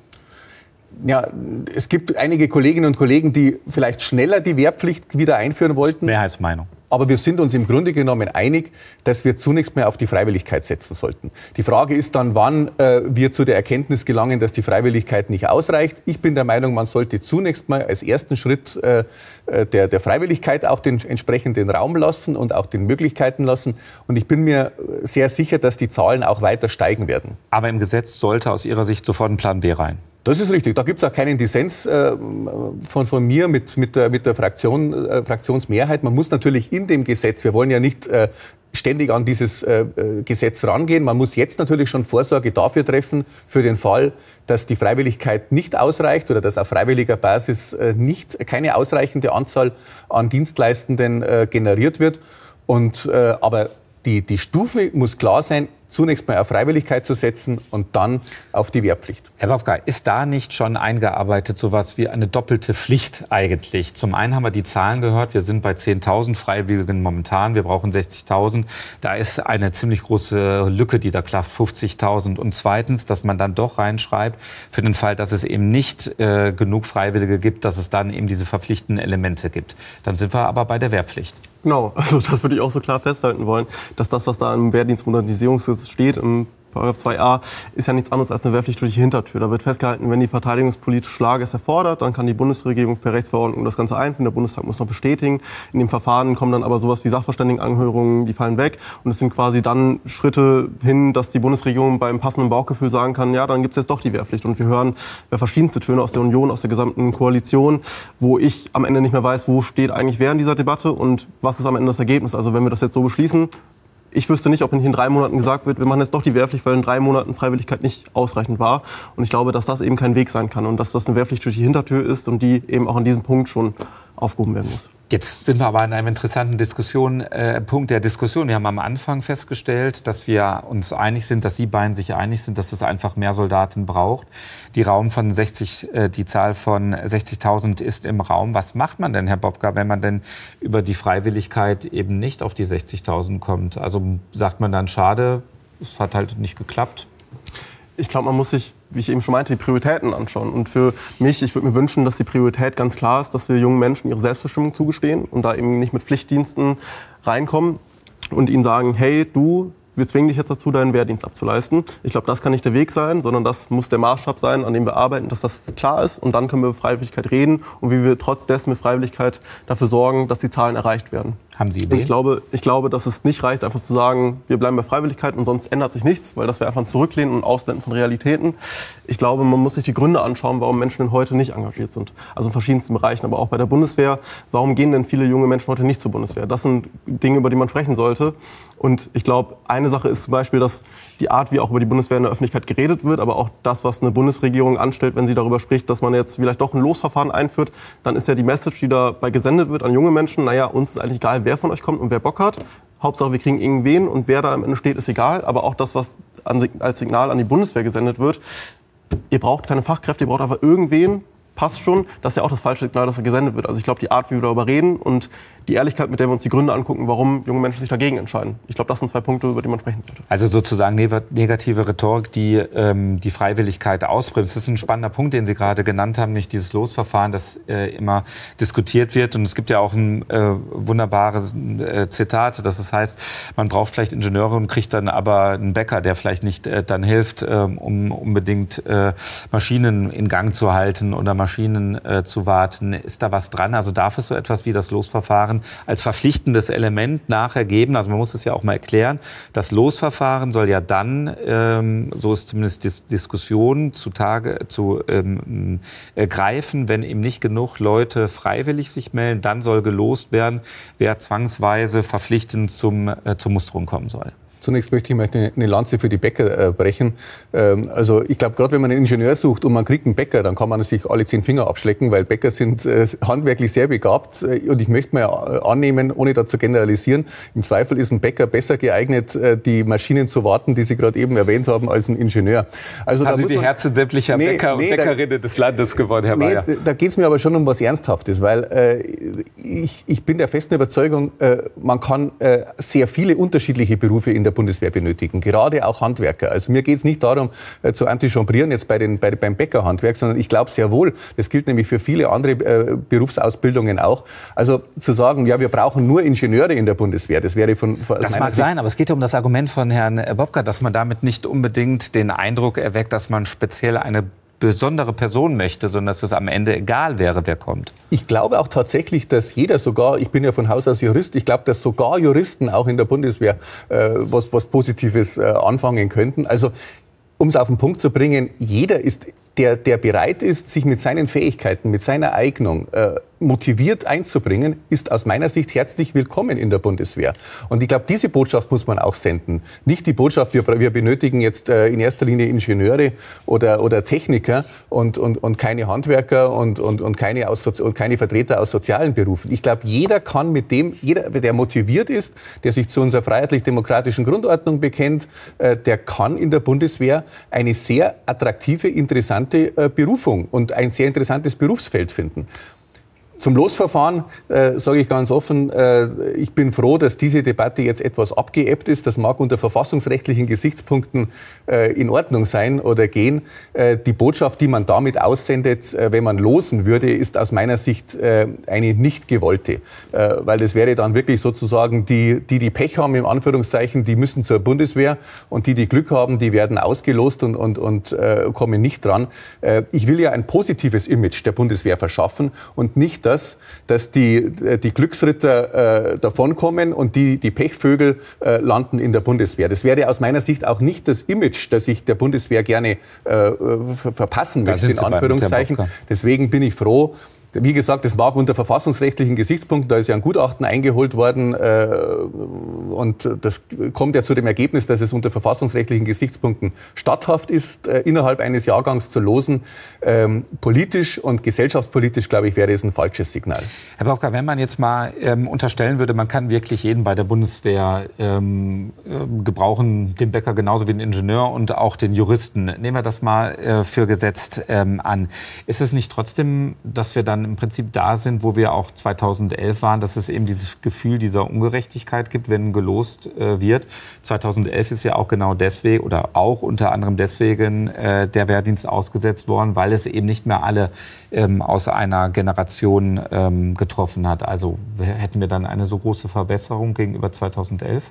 Speaker 2: Ja, es gibt einige Kolleginnen und Kollegen, die vielleicht schneller die Wehrpflicht wieder einführen wollten.
Speaker 1: Mehrheitsmeinung.
Speaker 2: Aber wir sind uns im Grunde genommen einig, dass wir zunächst mal auf die Freiwilligkeit setzen sollten. Die Frage ist dann, wann äh, wir zu der Erkenntnis gelangen, dass die Freiwilligkeit nicht ausreicht. Ich bin der Meinung, man sollte zunächst mal als ersten Schritt äh, der, der Freiwilligkeit auch den entsprechenden Raum lassen und auch den Möglichkeiten lassen. Und ich bin mir sehr sicher, dass die Zahlen auch weiter steigen werden.
Speaker 1: Aber im Gesetz sollte aus Ihrer Sicht sofort ein Plan B rein.
Speaker 2: Das ist richtig. Da gibt es auch keinen Dissens äh, von, von mir mit, mit der, mit der Fraktion, äh, Fraktionsmehrheit. Man muss natürlich in dem Gesetz, wir wollen ja nicht äh, ständig an dieses äh, Gesetz rangehen, man muss jetzt natürlich schon Vorsorge dafür treffen, für den Fall, dass die Freiwilligkeit nicht ausreicht oder dass auf freiwilliger Basis äh, nicht, keine ausreichende Anzahl an Dienstleistenden äh, generiert wird. Und, äh, aber die, die Stufe muss klar sein, zunächst mal auf Freiwilligkeit zu setzen und dann auf die Wehrpflicht.
Speaker 1: Herr Babka, ist da nicht schon eingearbeitet sowas wie eine doppelte Pflicht eigentlich? Zum einen haben wir die Zahlen gehört, wir sind bei zehntausend Freiwilligen momentan, wir brauchen sechzigtausend. Da ist eine ziemlich große Lücke, die da klafft, fünfzigtausend. Und zweitens, dass man dann doch reinschreibt, für den Fall, dass es eben nicht äh, genug Freiwillige gibt, dass es dann eben diese verpflichtenden Elemente gibt. Dann sind wir aber bei der Wehrpflicht.
Speaker 3: Genau, also das würde ich auch so klar festhalten wollen, dass das, was da im Wehrdienstmodernisierungsgesetz steht, im Paragraph zwei a, ist ja nichts anderes als eine Wehrpflicht durch die Hintertür. Da wird festgehalten, wenn die verteidigungspolitische Lage es erfordert, dann kann die Bundesregierung per Rechtsverordnung das Ganze einführen. Der Bundestag muss noch bestätigen. In dem Verfahren kommen dann aber sowas wie Sachverständigenanhörungen, die fallen weg. Und es sind quasi dann Schritte hin, dass die Bundesregierung beim passenden Bauchgefühl sagen kann, ja, dann gibt es jetzt doch die Wehrpflicht. Und wir hören ja verschiedenste Töne aus der Union, aus der gesamten Koalition, wo ich am Ende nicht mehr weiß, wo steht eigentlich wer in dieser Debatte und was ist am Ende das Ergebnis. Also wenn wir das jetzt so beschließen, ich wüsste nicht, ob nicht in drei Monaten gesagt wird, wir machen jetzt doch die Wehrpflicht, weil in drei Monaten Freiwilligkeit nicht ausreichend war. Und ich glaube, dass das eben kein Weg sein kann und dass das eine Wehrpflicht durch die Hintertür ist und die eben auch an diesem Punkt schon aufgehoben werden muss.
Speaker 1: Jetzt sind wir aber an einem interessanten Diskussion, äh, Punkt der Diskussion. Wir haben am Anfang festgestellt, dass wir uns einig sind, dass Sie beiden sich einig sind, dass es einfach mehr Soldaten braucht. Die Raum von sechzig, äh, die Zahl von sechzigtausend ist im Raum. Was macht man denn, Herr Babka, wenn man denn über die Freiwilligkeit eben nicht auf die sechzigtausend kommt? Also sagt man dann, schade, es hat halt nicht geklappt?
Speaker 3: Ich glaube, man muss sich, wie ich eben schon meinte, die Prioritäten anschauen. Und für mich, ich würde mir wünschen, dass die Priorität ganz klar ist, dass wir jungen Menschen ihre Selbstbestimmung zugestehen und da eben nicht mit Pflichtdiensten reinkommen und ihnen sagen, hey, du, wir zwingen dich jetzt dazu, deinen Wehrdienst abzuleisten. Ich glaube, das kann nicht der Weg sein, sondern das muss der Maßstab sein, an dem wir arbeiten, dass das klar ist. Und dann können wir über Freiwilligkeit reden und wie wir trotz dessen mit Freiwilligkeit dafür sorgen, dass die Zahlen erreicht werden.
Speaker 1: Haben Sie Ideen?
Speaker 3: Ich glaube, ich glaube, dass es nicht reicht, einfach zu sagen, wir bleiben bei Freiwilligkeit und sonst ändert sich nichts, weil das wäre einfach ein Zurücklehnen und Ausblenden von Realitäten. Ich glaube, man muss sich die Gründe anschauen, warum Menschen denn heute nicht engagiert sind. Also in verschiedensten Bereichen, aber auch bei der Bundeswehr. Warum gehen denn viele junge Menschen heute nicht zur Bundeswehr? Das sind Dinge, über die man sprechen sollte. Und ich glaube, eine Sache ist zum Beispiel, dass die Art, wie auch über die Bundeswehr in der Öffentlichkeit geredet wird, aber auch das, was eine Bundesregierung anstellt, wenn sie darüber spricht, dass man jetzt vielleicht doch ein Losverfahren einführt, dann ist ja die Message, die dabei gesendet wird an junge Menschen, naja, uns ist eigentlich egal, wer von euch kommt und wer Bock hat. Hauptsache, wir kriegen irgendwen und wer da am Ende steht, ist egal. Aber auch das, was an, als Signal an die Bundeswehr gesendet wird, ihr braucht keine Fachkräfte, ihr braucht einfach irgendwen, passt schon. Das ist ja auch das falsche Signal, das da gesendet wird. Also ich glaube, die Art, wie wir darüber reden und die Ehrlichkeit, mit der wir uns die Gründe angucken, warum junge Menschen sich dagegen entscheiden. Ich glaube, das sind zwei Punkte, über die man sprechen sollte.
Speaker 1: Also sozusagen negative Rhetorik, die ähm, die Freiwilligkeit ausbremst. Das ist ein spannender Punkt, den Sie gerade genannt haben, nicht dieses Losverfahren, das äh, immer diskutiert wird. Und es gibt ja auch ein äh, wunderbares äh, Zitat, das es heißt, man braucht vielleicht Ingenieure und kriegt dann aber einen Bäcker, der vielleicht nicht äh, dann hilft, äh, um unbedingt äh, Maschinen in Gang zu halten oder Maschinen äh, zu warten. Ist da was dran? Also darf es so etwas wie das Losverfahren Losverfahren als verpflichtendes Element nachher geben. Also man muss es ja auch mal erklären. Das Losverfahren soll ja dann, ähm, so ist zumindest die Diskussion zutage zu ähm, äh, greifen, wenn eben nicht genug Leute freiwillig sich melden, dann soll gelost werden, wer zwangsweise verpflichtend zum, äh, zur Musterung kommen soll.
Speaker 2: Zunächst möchte ich mal eine Lanze für die Bäcker äh, brechen. Ähm, also ich glaube, gerade wenn man einen Ingenieur sucht und man kriegt einen Bäcker, dann kann man sich alle zehn Finger abschlecken, weil Bäcker sind äh, handwerklich sehr begabt. Und ich möchte mal annehmen, ohne da zu generalisieren, im Zweifel ist ein Bäcker besser geeignet, äh, die Maschinen zu warten, die Sie gerade eben erwähnt haben, als ein Ingenieur. Also
Speaker 1: haben
Speaker 2: da
Speaker 1: Sie
Speaker 2: muss
Speaker 1: die
Speaker 2: man,
Speaker 1: Herzen sämtlicher
Speaker 2: nee,
Speaker 1: Bäcker
Speaker 2: nee,
Speaker 1: und Bäckerinnen
Speaker 2: da,
Speaker 1: des Landes gewonnen, Herr
Speaker 2: nee,
Speaker 1: Mayer?
Speaker 2: Da geht es mir aber schon um was Ernsthaftes, weil äh, ich, ich bin der festen Überzeugung, äh, man kann äh, sehr viele unterschiedliche Berufe in der Bundeswehr benötigen. Gerade auch Handwerker. Also mir geht es nicht darum, äh, zu antichambrieren jetzt bei den, bei, beim Bäckerhandwerk, sondern ich glaube sehr wohl, das gilt nämlich für viele andere äh, Berufsausbildungen auch. Also zu sagen, ja, wir brauchen nur Ingenieure in der Bundeswehr, das wäre von, von
Speaker 1: Das mag sein, aber es geht ja um das Argument von Herrn Bobka, dass man damit nicht unbedingt den Eindruck erweckt, dass man speziell eine besondere Person möchte, sondern dass es am Ende egal wäre, wer kommt.
Speaker 2: Ich glaube auch tatsächlich, dass jeder sogar, ich bin ja von Haus aus Jurist, ich glaube, dass sogar Juristen auch in der Bundeswehr äh, was, was Positives äh, anfangen könnten. Also um es auf den Punkt zu bringen, jeder ist, der, der bereit ist, sich mit seinen Fähigkeiten, mit seiner Eignung äh, motiviert einzubringen, ist aus meiner Sicht herzlich willkommen in der Bundeswehr. Und ich glaube, diese Botschaft muss man auch senden. Nicht die Botschaft, wir, wir benötigen jetzt äh, in erster Linie Ingenieure oder, oder Techniker und, und, und keine Handwerker und, und, und, keine aus, und keine Vertreter aus sozialen Berufen. Ich glaube, jeder kann mit dem, jeder, der motiviert ist, der sich zu unserer freiheitlich-demokratischen Grundordnung bekennt, äh, der kann in der Bundeswehr eine sehr attraktive, interessante äh, Berufung und ein sehr interessantes Berufsfeld finden. Zum Losverfahren äh, sage ich ganz offen, äh, ich bin froh, dass diese Debatte jetzt etwas abgeebbt ist. Das mag unter verfassungsrechtlichen Gesichtspunkten äh, in Ordnung sein oder gehen. Äh, die Botschaft, die man damit aussendet, äh, wenn man losen würde, ist aus meiner Sicht äh, eine nicht gewollte. Äh, weil das wäre dann wirklich sozusagen, die, die die Pech haben, im Anführungszeichen, die müssen zur Bundeswehr und die, die Glück haben, die werden ausgelost und, und, und äh, kommen nicht dran. Äh, ich will ja ein positives Image der Bundeswehr verschaffen und nicht das, dass die, die Glücksritter äh, davonkommen und die, die Pechvögel äh, landen in der Bundeswehr. Das wäre aus meiner Sicht auch nicht das Image, das ich der Bundeswehr gerne äh, verpassen möchte, in Anführungszeichen. Deswegen bin ich froh. Wie gesagt, das mag unter verfassungsrechtlichen Gesichtspunkten, da ist ja ein Gutachten eingeholt worden äh, und das kommt ja zu dem Ergebnis, dass es unter verfassungsrechtlichen Gesichtspunkten statthaft ist, äh, innerhalb eines Jahrgangs zu losen. Ähm, politisch und gesellschaftspolitisch, glaube ich, wäre es ein falsches Signal.
Speaker 1: Herr Bobka, wenn man jetzt mal ähm, unterstellen würde, man kann wirklich jeden bei der Bundeswehr ähm, äh, gebrauchen, den Bäcker genauso wie den Ingenieur und auch den Juristen. Nehmen wir das mal äh, für gesetzt ähm, an. Ist es nicht trotzdem, dass wir dann im Prinzip da sind, wo wir auch zweitausendelf waren, dass es eben dieses Gefühl dieser Ungerechtigkeit gibt, wenn gelost äh, wird. zweitausendelf ist ja auch genau deswegen oder auch unter anderem deswegen äh, der Wehrdienst ausgesetzt worden, weil es eben nicht mehr alle ähm, aus einer Generation ähm, getroffen hat. Also hätten wir dann eine so große Verbesserung gegenüber zweitausendelf?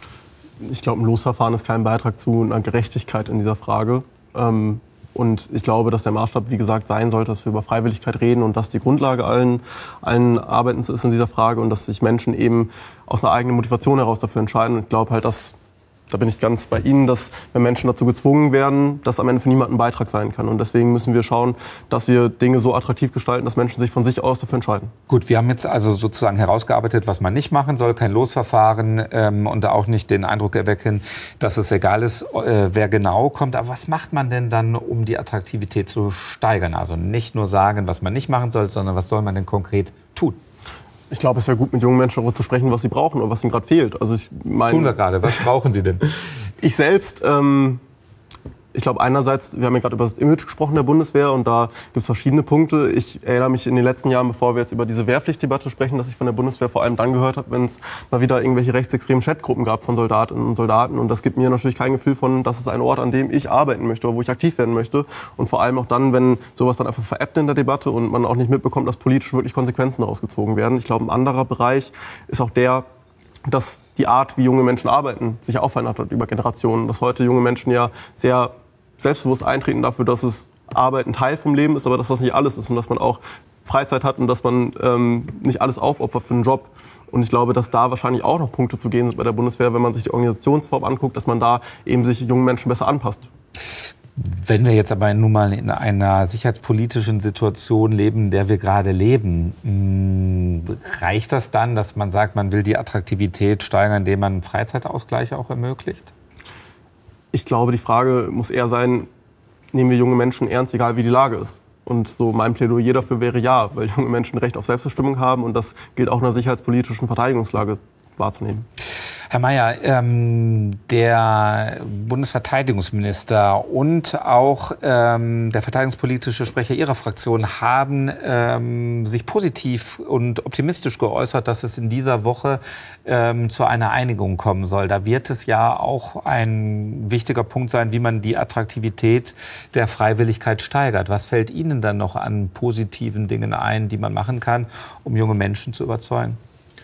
Speaker 3: Ich glaube, ein Losverfahren ist kein Beitrag zu einer Gerechtigkeit in dieser Frage. Ähm Und ich glaube, dass der Maßstab, wie gesagt, sein sollte, dass wir über Freiwilligkeit reden und dass die Grundlage allen, allen Arbeitens ist in dieser Frage und dass sich Menschen eben aus einer eigenen Motivation heraus dafür entscheiden. Und ich glaube halt, dass, da bin ich ganz bei Ihnen, dass wenn Menschen dazu gezwungen werden, das am Ende für niemanden ein Beitrag sein kann. Und deswegen müssen wir schauen, dass wir Dinge so attraktiv gestalten, dass Menschen sich von sich aus dafür entscheiden.
Speaker 1: Gut, wir haben jetzt also sozusagen herausgearbeitet, was man nicht machen soll, kein Losverfahren ähm, und auch nicht den Eindruck erwecken, dass es egal ist, äh, wer genau kommt. Aber was macht man denn dann, um die Attraktivität zu steigern? Also nicht nur sagen, was man nicht machen soll, sondern was soll man denn konkret tun?
Speaker 3: Ich glaube, es wäre gut, mit jungen Menschen darüber zu sprechen, was sie brauchen oder was ihnen gerade fehlt. Also ich meine,
Speaker 1: tun wir gerade. Was brauchen Sie denn?
Speaker 3: Ich selbst, ähm, ich glaube einerseits, wir haben ja gerade über das Image gesprochen der Bundeswehr und da gibt es verschiedene Punkte. Ich erinnere mich in den letzten Jahren, bevor wir jetzt über diese Wehrpflichtdebatte sprechen, dass ich von der Bundeswehr vor allem dann gehört habe, wenn es mal wieder irgendwelche rechtsextremen Chatgruppen gab von Soldatinnen und Soldaten. Und das gibt mir natürlich kein Gefühl von, das ist ein Ort, an dem ich arbeiten möchte oder wo ich aktiv werden möchte. Und vor allem auch dann, wenn sowas dann einfach veräppt in der Debatte und man auch nicht mitbekommt, dass politisch wirklich Konsequenzen daraus gezogen werden. Ich glaube, ein anderer Bereich ist auch der, dass die Art, wie junge Menschen arbeiten, sich auch verändert hat über Generationen. Dass heute junge Menschen ja sehr selbstbewusst eintreten dafür, dass es Arbeit ein Teil vom Leben ist, aber dass das nicht alles ist und dass man auch Freizeit hat und dass man ähm, nicht alles aufopfert für einen Job. Und ich glaube, dass da wahrscheinlich auch noch Punkte zu gehen sind bei der Bundeswehr, wenn man sich die Organisationsform anguckt, dass man da eben sich jungen Menschen besser anpasst.
Speaker 1: Wenn wir jetzt aber nun mal in einer sicherheitspolitischen Situation leben, in der wir gerade leben, mh, reicht das dann, dass man sagt, man will die Attraktivität steigern, indem man Freizeitausgleich auch ermöglicht?
Speaker 3: Ich glaube, die Frage muss eher sein, nehmen wir junge Menschen ernst, egal wie die Lage ist? Und so mein Plädoyer dafür wäre ja, weil junge Menschen Recht auf Selbstbestimmung haben und das gilt auch in einer sicherheitspolitischen Verteidigungslage wahrzunehmen.
Speaker 1: Herr Mayer, ähm, der Bundesverteidigungsminister und auch ähm, der verteidigungspolitische Sprecher Ihrer Fraktion haben ähm, sich positiv und optimistisch geäußert, dass es in dieser Woche ähm, zu einer Einigung kommen soll. Da wird es ja auch ein wichtiger Punkt sein, wie man die Attraktivität der Freiwilligkeit steigert. Was fällt Ihnen dann noch an positiven Dingen ein, die man machen kann, um junge Menschen zu überzeugen?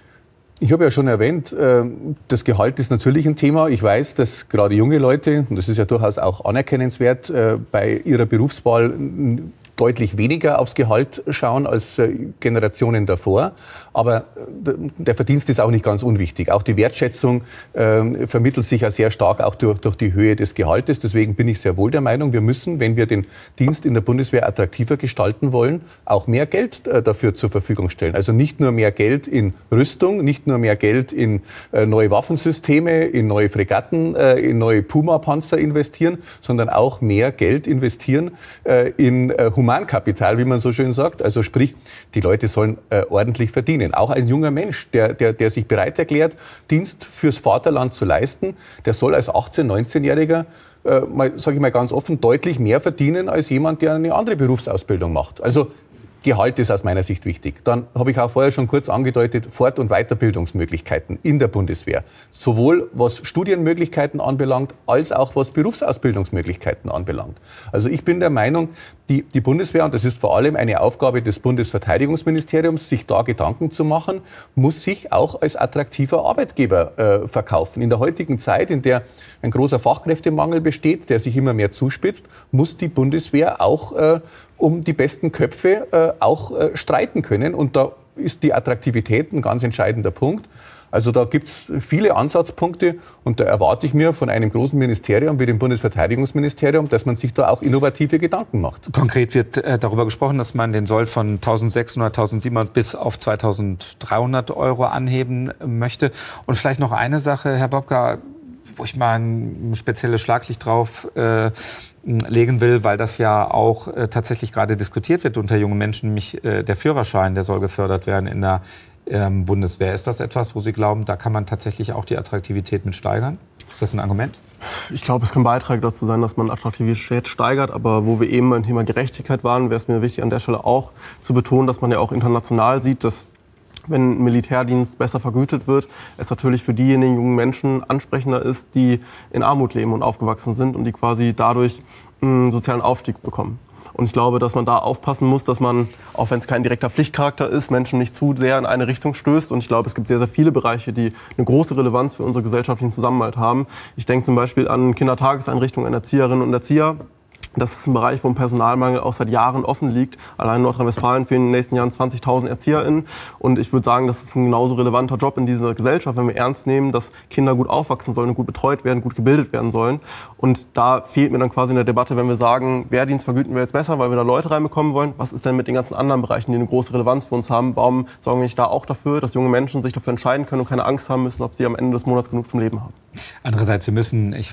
Speaker 2: Ich habe ja schon erwähnt, das Gehalt ist natürlich ein Thema. Ich weiß, dass gerade junge Leute, und das ist ja durchaus auch anerkennenswert, bei ihrer Berufswahl deutlich weniger aufs Gehalt schauen als Generationen davor. Aber der Verdienst ist auch nicht ganz unwichtig. Auch die Wertschätzung äh, vermittelt sich ja sehr stark auch durch, durch die Höhe des Gehaltes. Deswegen bin ich sehr wohl der Meinung, wir müssen, wenn wir den Dienst in der Bundeswehr attraktiver gestalten wollen, auch mehr Geld äh, dafür zur Verfügung stellen. Also nicht nur mehr Geld in Rüstung, nicht nur mehr Geld in äh, neue Waffensysteme, in neue Fregatten, äh, in neue Puma-Panzer investieren, sondern auch mehr Geld investieren äh, in äh, Humankapital, wie man so schön sagt. Also sprich, die Leute sollen äh, ordentlich verdienen. Auch ein junger Mensch, der, der, der sich bereit erklärt, Dienst fürs Vaterland zu leisten, der soll als achtzehn-, neunzehnjähriger, äh, sage ich mal ganz offen, deutlich mehr verdienen als jemand, der eine andere Berufsausbildung macht. Also Gehalt ist aus meiner Sicht wichtig. Dann habe ich auch vorher schon kurz angedeutet, Fort- und Weiterbildungsmöglichkeiten in der Bundeswehr. Sowohl was Studienmöglichkeiten anbelangt, als auch was Berufsausbildungsmöglichkeiten anbelangt. Also ich bin der Meinung, die, die Bundeswehr, und das ist vor allem eine Aufgabe des Bundesverteidigungsministeriums, sich da Gedanken zu machen, muss sich auch als attraktiver Arbeitgeber äh, verkaufen. In der heutigen Zeit, in der ein großer Fachkräftemangel besteht, der sich immer mehr zuspitzt, muss die Bundeswehr auch äh, um die besten Köpfe äh, auch äh, streiten können. Und da ist die Attraktivität ein ganz entscheidender Punkt. Also da gibt es viele Ansatzpunkte und da erwarte ich mir von einem großen Ministerium wie dem Bundesverteidigungsministerium, dass man sich da auch innovative Gedanken macht.
Speaker 1: Konkret wird äh, darüber gesprochen, dass man den Soll von eintausendsechshundert, eintausendsiebenhundert bis auf zweitausenddreihundert Euro anheben möchte. Und vielleicht noch eine Sache, Herr Bobka, wo ich mal ein spezielles Schlaglicht drauf äh, legen will, weil das ja auch äh, tatsächlich gerade diskutiert wird unter jungen Menschen, nämlich äh, der Führerschein, der soll gefördert werden in der ähm, Bundeswehr. Ist das etwas, wo Sie glauben, da kann man tatsächlich auch die Attraktivität mit steigern? Ist das ein Argument?
Speaker 3: Ich glaube, es kann ein Beitrag dazu sein, dass man Attraktivität steigert. Aber wo wir eben beim Thema Gerechtigkeit waren, wäre es mir wichtig, an der Stelle auch zu betonen, dass man ja auch international sieht, dass wenn Militärdienst besser vergütet wird, es natürlich für diejenigen jungen Menschen ansprechender ist, die in Armut leben und aufgewachsen sind und die quasi dadurch einen sozialen Aufstieg bekommen. Und ich glaube, dass man da aufpassen muss, dass man, auch wenn es kein direkter Pflichtcharakter ist, Menschen nicht zu sehr in eine Richtung stößt. Und ich glaube, es gibt sehr, sehr viele Bereiche, die eine große Relevanz für unsere gesellschaftlichen Zusammenhalt haben. Ich denke zum Beispiel an Kindertageseinrichtungen, an Erzieherinnen und Erzieher. Das ist ein Bereich, wo ein Personalmangel auch seit Jahren offen liegt. Allein in Nordrhein-Westfalen fehlen in den nächsten Jahren zwanzigtausend ErzieherInnen. Und ich würde sagen, das ist ein genauso relevanter Job in dieser Gesellschaft, wenn wir ernst nehmen, dass Kinder gut aufwachsen sollen, gut betreut werden, gut gebildet werden sollen. Und da fehlt mir dann quasi in der Debatte, wenn wir sagen, Wehrdienst vergüten wir jetzt besser, weil wir da Leute reinbekommen wollen. Was ist denn mit den ganzen anderen Bereichen, die eine große Relevanz für uns haben? Warum sorgen wir nicht da auch dafür, dass junge Menschen sich dafür entscheiden können und keine Angst haben müssen, ob sie am Ende des Monats genug zum Leben haben?
Speaker 1: Andererseits, wir müssen ich,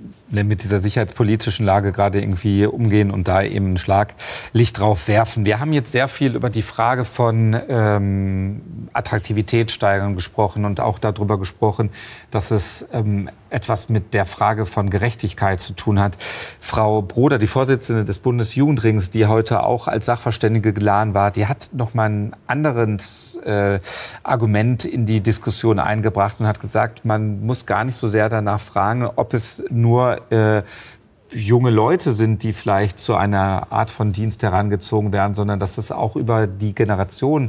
Speaker 1: mit dieser sicherheitspolitischen Lage gerade irgendwie umgehen und da eben ein Schlaglicht drauf werfen. Wir haben jetzt sehr viel über die Frage von ähm, Attraktivitätssteigerung gesprochen und auch darüber gesprochen, dass es ähm, etwas mit der Frage von Gerechtigkeit zu tun hat. Frau Broder, die Vorsitzende des Bundesjugendrings, die heute auch als Sachverständige geladen war, die hat noch mal ein anderes äh, Argument in die Diskussion eingebracht und hat gesagt, man muss gar nicht so sehr danach fragen, ob es nur äh, junge Leute sind, die vielleicht zu einer Art von Dienst herangezogen werden, sondern dass es auch über die Generation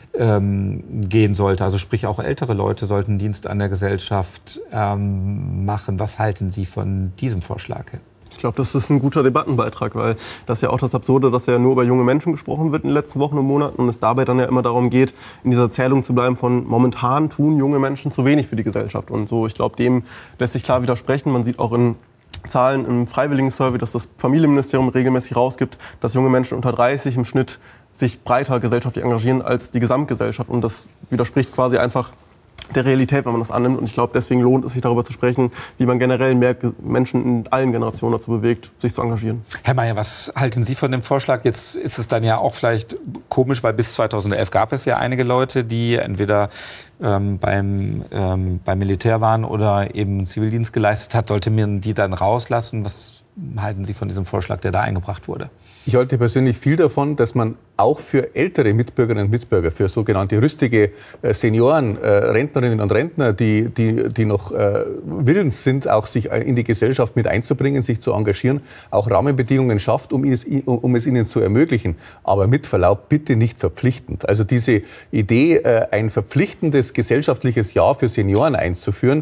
Speaker 1: ähm, gehen sollte. Also sprich, auch ältere Leute sollten Dienst an der Gesellschaft ähm, machen. Was halten Sie von diesem Vorschlag?
Speaker 3: Ich glaube, das ist ein guter Debattenbeitrag, weil das ist ja auch das Absurde, dass ja nur über junge Menschen gesprochen wird in den letzten Wochen und Monaten und es dabei dann ja immer darum geht, in dieser Zählung zu bleiben von momentan tun junge Menschen zu wenig für die Gesellschaft. Und so, ich glaube, dem lässt sich klar widersprechen. Man sieht auch in Zahlen im Freiwilligen-Survey, dass das Familienministerium regelmäßig rausgibt, dass junge Menschen unter dreißig im Schnitt sich breiter gesellschaftlich engagieren als die Gesamtgesellschaft. Und das widerspricht quasi einfach der Realität, wenn man das annimmt. Und ich glaube, deswegen lohnt es sich darüber zu sprechen, wie man generell mehr Menschen in allen Generationen dazu bewegt, sich zu engagieren.
Speaker 1: Herr Mayer, was halten Sie von dem Vorschlag? Jetzt ist es dann ja auch vielleicht komisch, weil bis zweitausendelf gab es ja einige Leute, die entweder ähm, beim, ähm, beim Militär waren oder eben Zivildienst geleistet hat. Sollte man die dann rauslassen? Was halten Sie von diesem Vorschlag, der da eingebracht wurde?
Speaker 2: Ich halte persönlich viel davon, dass man auch für ältere Mitbürgerinnen und Mitbürger, für sogenannte rüstige Senioren, Rentnerinnen und Rentner, die, die, die noch willens sind, auch sich in die Gesellschaft mit einzubringen, sich zu engagieren, auch Rahmenbedingungen schafft, um es, um es ihnen zu ermöglichen. Aber mit Verlaub bitte nicht verpflichtend. Also diese Idee, ein verpflichtendes gesellschaftliches Jahr für Senioren einzuführen,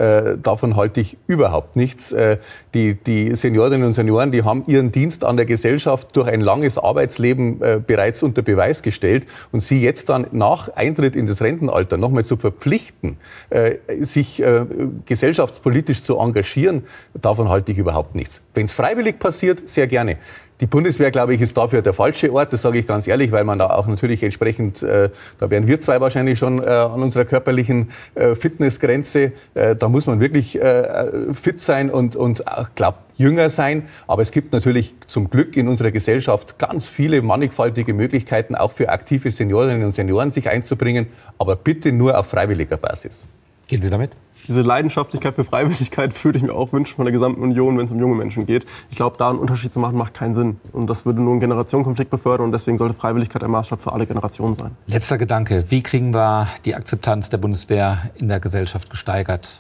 Speaker 2: davon halte ich überhaupt nichts. Die, die Seniorinnen und Senioren, die haben ihren Dienst an der Gesellschaft durch ein langes Arbeitsleben äh, bereits unter Beweis gestellt. Und sie jetzt dann nach Eintritt in das Rentenalter nochmal zu verpflichten, äh, sich äh, gesellschaftspolitisch zu engagieren, davon halte ich überhaupt nichts. Wenn es freiwillig passiert, sehr gerne. Die Bundeswehr, glaube ich, ist dafür der falsche Ort, das sage ich ganz ehrlich, weil man da auch natürlich entsprechend, äh, da wären wir zwei wahrscheinlich schon äh, an unserer körperlichen äh, Fitnessgrenze, äh, da muss man wirklich äh, fit sein und, und äh, glaube jünger sein, aber es gibt natürlich zum Glück in unserer Gesellschaft ganz viele mannigfaltige Möglichkeiten, auch für aktive Seniorinnen und Senioren sich einzubringen, aber bitte nur auf freiwilliger Basis.
Speaker 1: Gehen Sie damit?
Speaker 3: Diese Leidenschaftlichkeit für Freiwilligkeit würde ich mir auch wünschen von der gesamten Union, wenn es um junge Menschen geht. Ich glaube, da einen Unterschied zu machen, macht keinen Sinn. Und das würde nur einen Generationenkonflikt befördern und deswegen sollte Freiwilligkeit ein Maßstab für alle Generationen sein.
Speaker 1: Letzter Gedanke. Wie kriegen wir die Akzeptanz der Bundeswehr in der Gesellschaft gesteigert?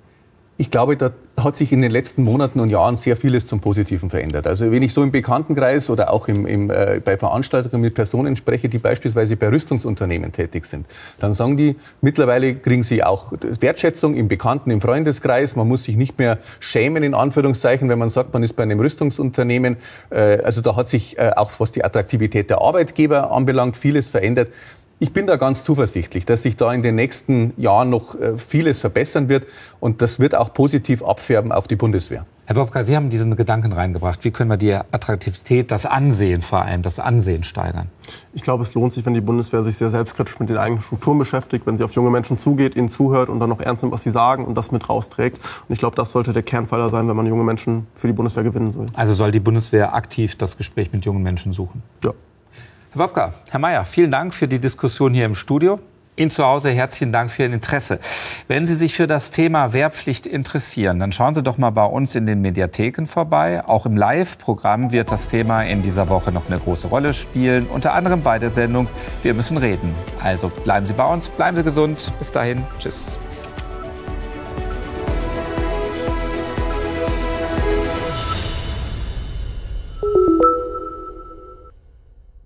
Speaker 2: Ich glaube, da hat sich in den letzten Monaten und Jahren sehr vieles zum Positiven verändert. Also wenn ich so im Bekanntenkreis oder auch im, im, äh, bei Veranstaltungen mit Personen spreche, die beispielsweise bei Rüstungsunternehmen tätig sind, dann sagen die, mittlerweile kriegen sie auch Wertschätzung im Bekannten-, im Freundeskreis. Man muss sich nicht mehr schämen, in Anführungszeichen, wenn man sagt, man ist bei einem Rüstungsunternehmen. Äh, also da hat sich äh, auch, was die Attraktivität der Arbeitgeber anbelangt, vieles verändert. Ich bin da ganz zuversichtlich, dass sich da in den nächsten Jahren noch vieles verbessern wird und das wird auch positiv abfärben auf die Bundeswehr.
Speaker 1: Herr Bobka, Sie haben diesen Gedanken reingebracht. Wie können wir die Attraktivität, das Ansehen vor allem, das Ansehen steigern?
Speaker 3: Ich glaube, es lohnt sich, wenn die Bundeswehr sich sehr selbstkritisch mit den eigenen Strukturen beschäftigt, wenn sie auf junge Menschen zugeht, ihnen zuhört und dann noch ernst nimmt, was sie sagen und das mit rausträgt. Und ich glaube, das sollte der Kernpfeiler sein, wenn man junge Menschen für die Bundeswehr gewinnen soll.
Speaker 1: Also soll die Bundeswehr aktiv das Gespräch mit jungen Menschen suchen?
Speaker 3: Ja.
Speaker 1: Herr Bobka, Herr Mayer, vielen Dank für die Diskussion hier im Studio. Ihnen zu Hause herzlichen Dank für Ihr Interesse. Wenn Sie sich für das Thema Wehrpflicht interessieren, dann schauen Sie doch mal bei uns in den Mediatheken vorbei. Auch im Live-Programm wird das Thema in dieser Woche noch eine große Rolle spielen. Unter anderem bei der Sendung Wir müssen reden. Also bleiben Sie bei uns, bleiben Sie gesund. Bis dahin, tschüss.